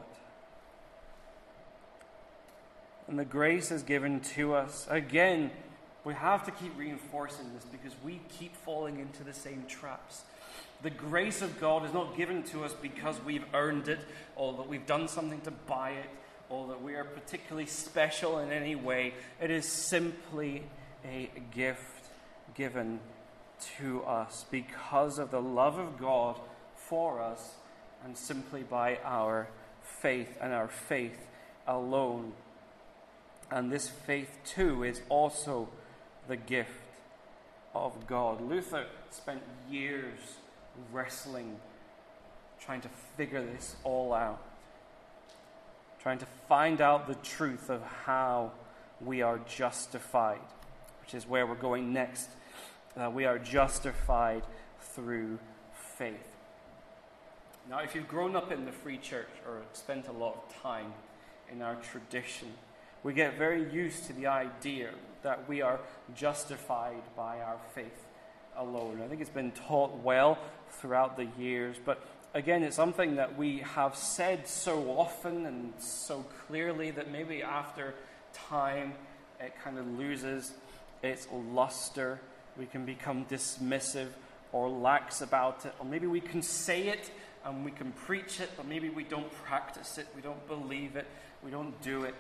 Speaker 1: And the grace is given to us. Again, we have to keep reinforcing this because we keep falling into the same traps. The grace of God is not given to us because we've earned it, or that we've done something to buy it, or that we are particularly special in any way. It is simply a gift given to us because of the love of God for us, and simply by our faith and our faith alone. And this faith too is also the gift of God. Luther spent years wrestling, trying to figure this all out, trying to find out the truth of how we are justified, which is where we're going next. Uh, we are justified through faith. Now, if you've grown up in the Free Church or spent a lot of time in our tradition, We get very used to the idea that we are justified by our faith alone. I think it's been taught well throughout the years, but again, it's something that we have said so often and so clearly that maybe after time it kind of loses its luster. We can become dismissive or lax about it, or maybe we can say it and we can preach it, but maybe we don't practice it, we don't believe it, we don't do it.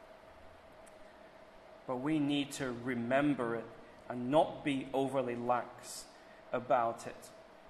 Speaker 1: But we need to remember it and not be overly lax about it.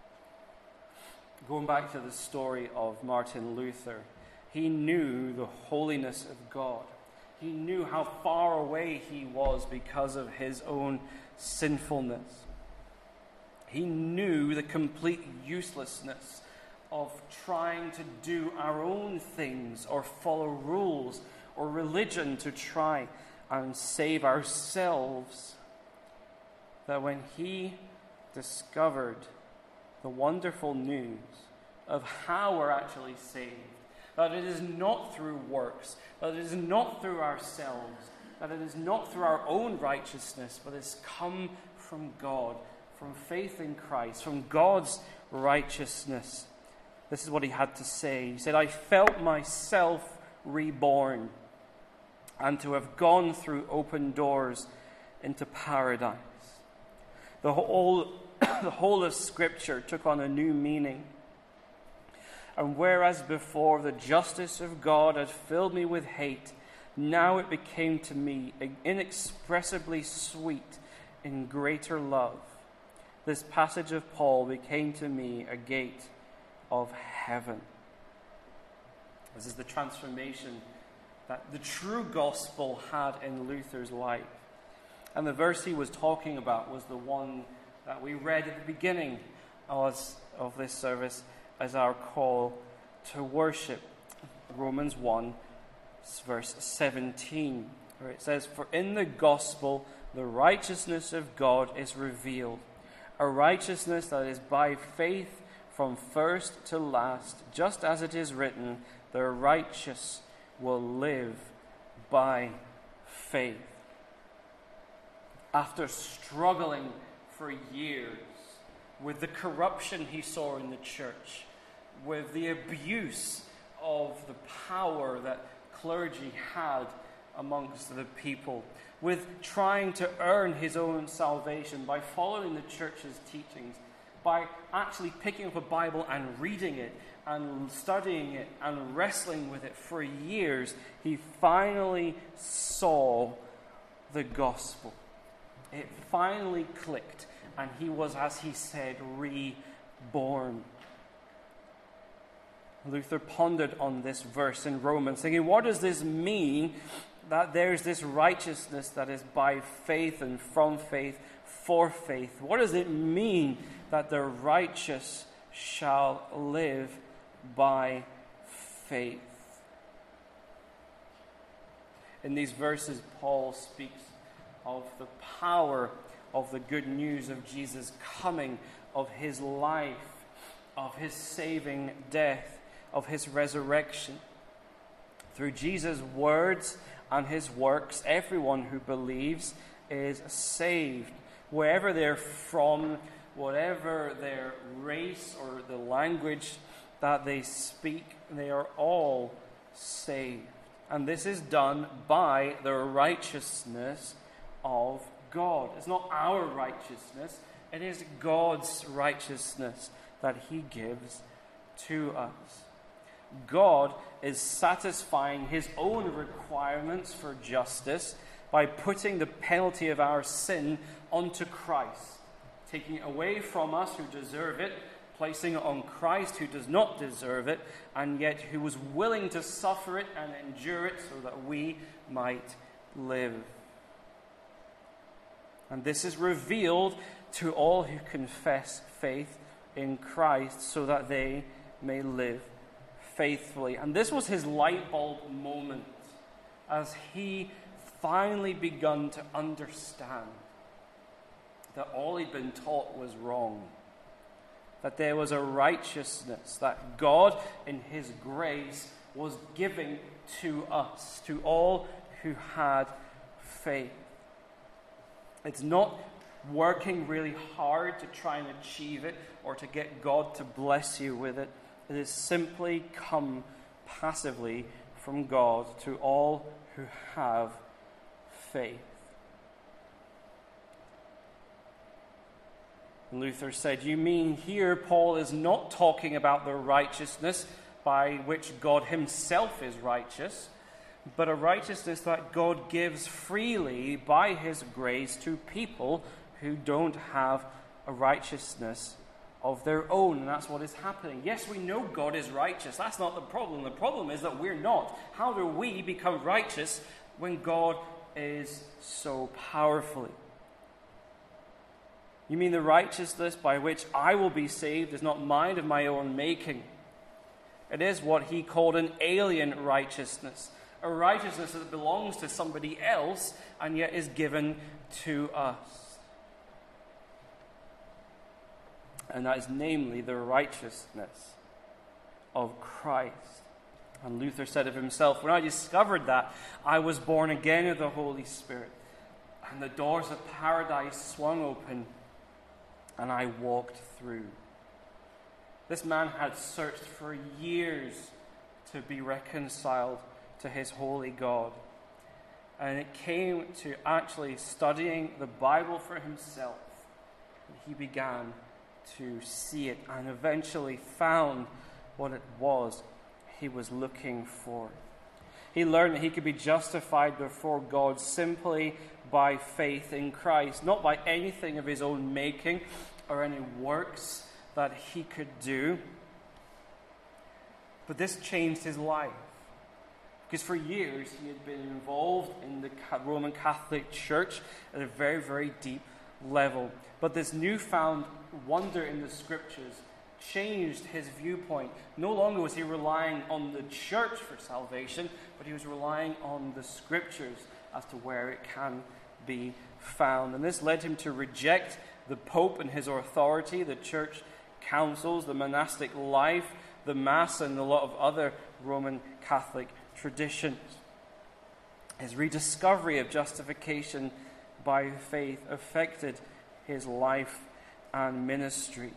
Speaker 1: Going back to the story of Martin Luther, he knew the holiness of God. He knew how far away he was because of his own sinfulness. He knew the complete uselessness of trying to do our own things or follow rules or religion to try and save ourselves. That when he discovered the wonderful news of how we're actually saved, that it is not through works, that it is not through ourselves, that it is not through our own righteousness, but it's come from God, from faith in Christ, from God's righteousness. This is what he had to say. He said, I felt myself reborn, and to have gone through open doors into paradise. The whole, the whole of Scripture took on a new meaning. And whereas before the justice of God had filled me with hate, now it became to me inexpressibly sweet in greater love. This passage of Paul became to me a gate of heaven. This is the transformation that the true gospel had in Luther's life. And the verse he was talking about was the one that we read at the beginning of this service as our call to worship. Romans one, verse seventeen, where it says, For in the gospel the righteousness of God is revealed, a righteousness that is by faith from first to last, just as it is written, the righteous will live by faith. After struggling for years with the corruption he saw in the church, with the abuse of the power that clergy had amongst the people, with trying to earn his own salvation by following the church's teachings, by actually picking up a Bible and reading it and studying it and wrestling with it for years, he finally saw the gospel. It finally clicked, and he was, as he said, reborn. Luther pondered on this verse in Romans, thinking, what does this mean that there's this righteousness that is by faith and from faith for faith? What does it mean that the righteous shall live by faith? In these verses, Paul speaks of the power of the good news of Jesus coming, of his life, of his saving death, of his resurrection. Through Jesus' words and his works, everyone who believes is saved. Wherever they're from, whatever their race or the language that they speak, they are all saved. And this is done by the righteousness of God. It's not our righteousness, it is God's righteousness that he gives to us. God is satisfying his own requirements for justice by putting the penalty of our sin onto Christ, taking it away from us who deserve it, placing it on Christ who does not deserve it, and yet who was willing to suffer it and endure it so that we might live. And this is revealed to all who confess faith in Christ so that they may live faithfully. And this was his light bulb moment as he finally begun to understand that all he'd been taught was wrong. That there was a righteousness that God in his grace was giving to us, to all who had faith. It's not working really hard to try and achieve it or to get God to bless you with it. It has simply come passively from God to all who have faith. Luther said, "You mean here Paul is not talking about the righteousness by which God himself is righteous, but a righteousness that God gives freely by his grace to people who don't have a righteousness of their own." And that's what is happening. Yes, we know God is righteous. That's not the problem. The problem is that we're not. How do we become righteous when God is so powerfully? You mean the righteousness by which I will be saved is not mine of my own making. It is what he called an alien righteousness, a righteousness that belongs to somebody else and yet is given to us. And that is namely the righteousness of Christ. And Luther said of himself, "When I discovered that, I was born again of the Holy Spirit, and the doors of paradise swung open, and I walked through." This man had searched for years to be reconciled to his holy God. And it came to actually studying the Bible for himself. And he began to see it and eventually found what it was he was looking for. He learned that he could be justified before God simply by faith in Christ, not by anything of his own making or any works that he could do. But this changed his life. Because for years he had been involved in the Roman Catholic Church at a very, very deep level. But this newfound wonder in the Scriptures changed his viewpoint. No longer was he relying on the church for salvation, but he was relying on the Scriptures as to where it can be found. And this led him to reject the Pope and his authority, the church councils, the monastic life, the Mass, and a lot of other Roman Catholic traditions. His rediscovery of justification by faith affected his life and ministry.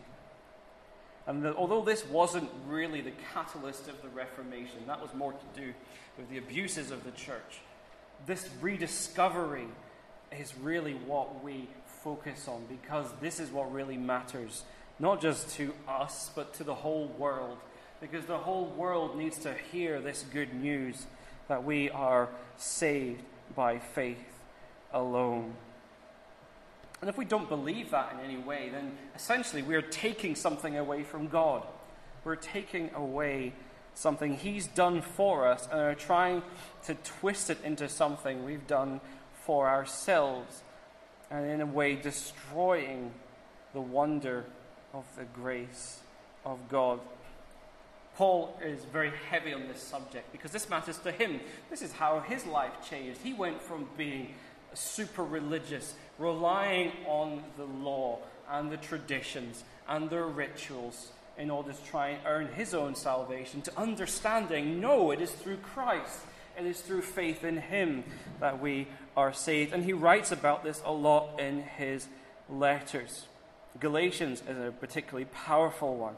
Speaker 1: And the, although this wasn't really the catalyst of the Reformation, that was more to do with the abuses of the church, this rediscovery is really what we focus on, because this is what really matters, not just to us, but to the whole world. Because the whole world needs to hear this good news that we are saved by faith alone. And if we don't believe that in any way, then essentially we are taking something away from God. We're taking away something He's done for us and are trying to twist it into something we've done for ourselves, and in a way destroying the wonder of the grace of God. Paul is very heavy on this subject because this matters to him. This is how his life changed. He went from being super religious, relying on the law and the traditions and the rituals in order to try and earn his own salvation, to understanding, no, it is through Christ. It is through faith in Him that we are saved. And he writes about this a lot in his letters. Galatians is a particularly powerful one.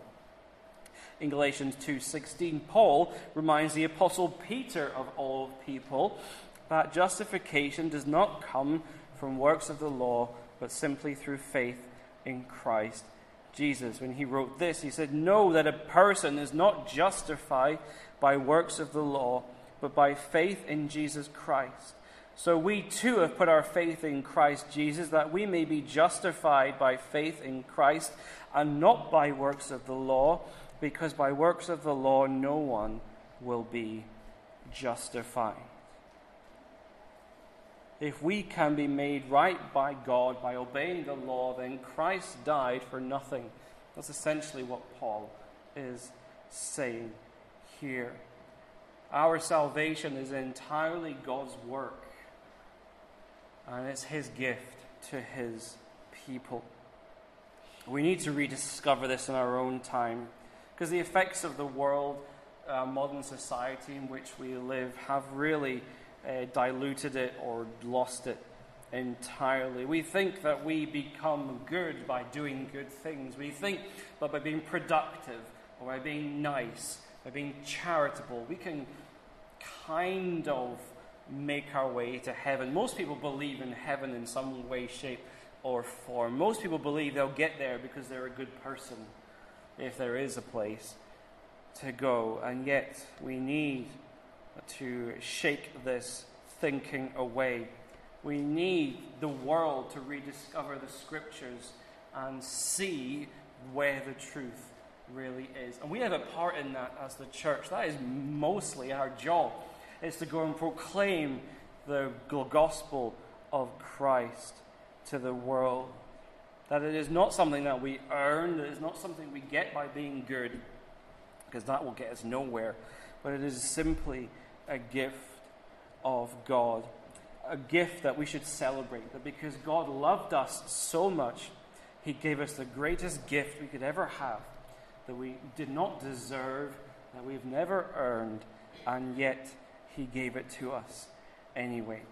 Speaker 1: In Galatians two sixteen, Paul reminds the Apostle Peter, of all people, that justification does not come from works of the law, but simply through faith in Christ Jesus. When he wrote this, he said, "Know that a person is not justified by works of the law, but by faith in Jesus Christ. So we too have put our faith in Christ Jesus, that we may be justified by faith in Christ, and not by works of the law, because by works of the law no one will be justified." If we can be made right by God by obeying the law, then Christ died for nothing. That's essentially what Paul is saying here. Our salvation is entirely God's work, and it's His gift to His people. We need to rediscover this in our own time, because the effects of the world, uh, modern society in which we live, have really uh, diluted it or lost it entirely. We think that we become good by doing good things. We think that by being productive or by being nice, by being charitable, we can kind of make our way to heaven. Most people believe in heaven in some way, shape, or form. Most people believe they'll get there because they're a good person, if there is a place to go. And yet, we need to shake this thinking away. We need the world to rediscover the Scriptures and see where the truth really is. And we have a part in that as the church. That is mostly our job, is to go and proclaim the gospel of Christ to the world. That it is not something that we earn, that it is not something we get by being good, because that will get us nowhere, but it is simply a gift of God. A gift that we should celebrate, that because God loved us so much, He gave us the greatest gift we could ever have, that we did not deserve, that we've never earned, and yet He gave it to us anyway.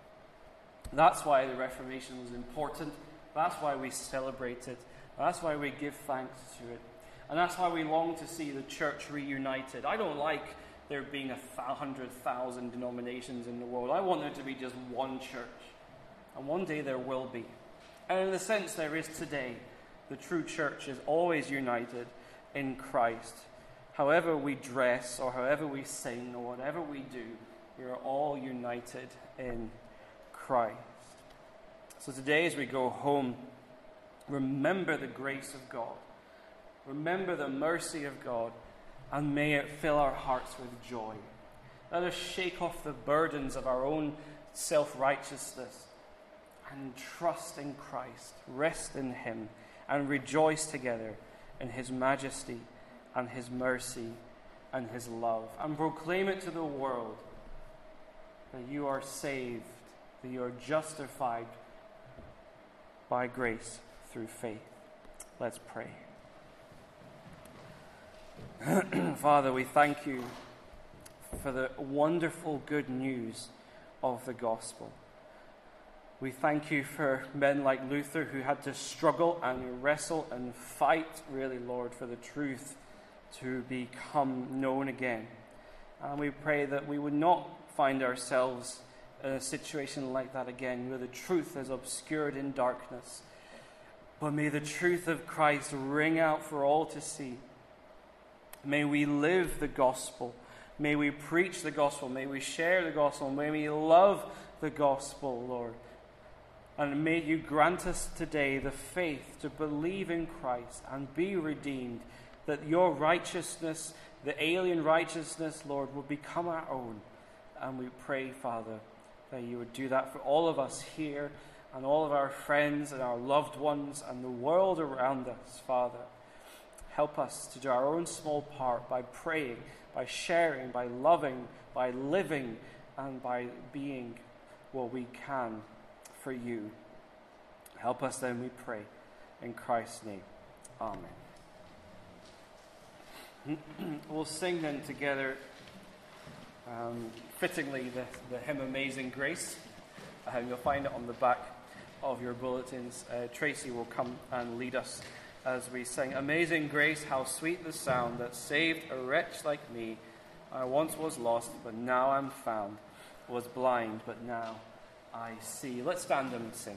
Speaker 1: That's why the Reformation was important. That's why we celebrate it. That's why we give thanks to it. And that's why we long to see the church reunited. I don't like there being a hundred thousand denominations in the world. I want there to be just one church. And one day there will be. And in the sense there is today, the true church is always united in Christ. However we dress, or however we sing, or whatever we do, we are all united in Christ. So today as we go home, remember the grace of God. Remember the mercy of God. And may it fill our hearts with joy. Let us shake off the burdens of our own self-righteousness and trust in Christ, rest in Him, and rejoice together in His majesty and His mercy and His love. And proclaim it to the world that you are saved, that you are justified by grace through faith. Let's pray. Father, we thank you for the wonderful good news of the gospel. We thank you for men like Luther who had to struggle and wrestle and fight, really, Lord, for the truth to become known again. And we pray that we would not find ourselves in a situation like that again, where the truth is obscured in darkness. But may the truth of Christ ring out for all to see. May we live the gospel. May we preach the gospel. May we share the gospel. May we love the gospel, Lord. And may you grant us today the faith to believe in Christ and be redeemed, that your righteousness, the alien righteousness, Lord, will become our own. And we pray, Father, that you would do that for all of us here and all of our friends and our loved ones and the world around us, Father. Help us to do our own small part by praying, by sharing, by loving, by living, and by being what we can for you. Help us then, we pray, in Christ's name. Amen. We'll sing then together, um, fittingly, the, the hymn Amazing Grace. Uh, you'll find it on the back of your bulletins. Uh, Tracy will come and lead us as we sing. Amazing grace, how sweet the sound that saved a wretch like me. I once was lost, but now I'm found. Was blind, but now I see. Let's stand and sing.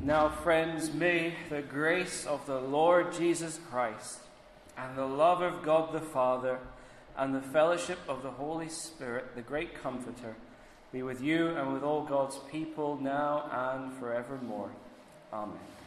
Speaker 1: Now, friends, may the grace of the Lord Jesus Christ and the love of God the Father and the fellowship of the Holy Spirit, the great Comforter, be with you and with all God's people now and forevermore. Amen.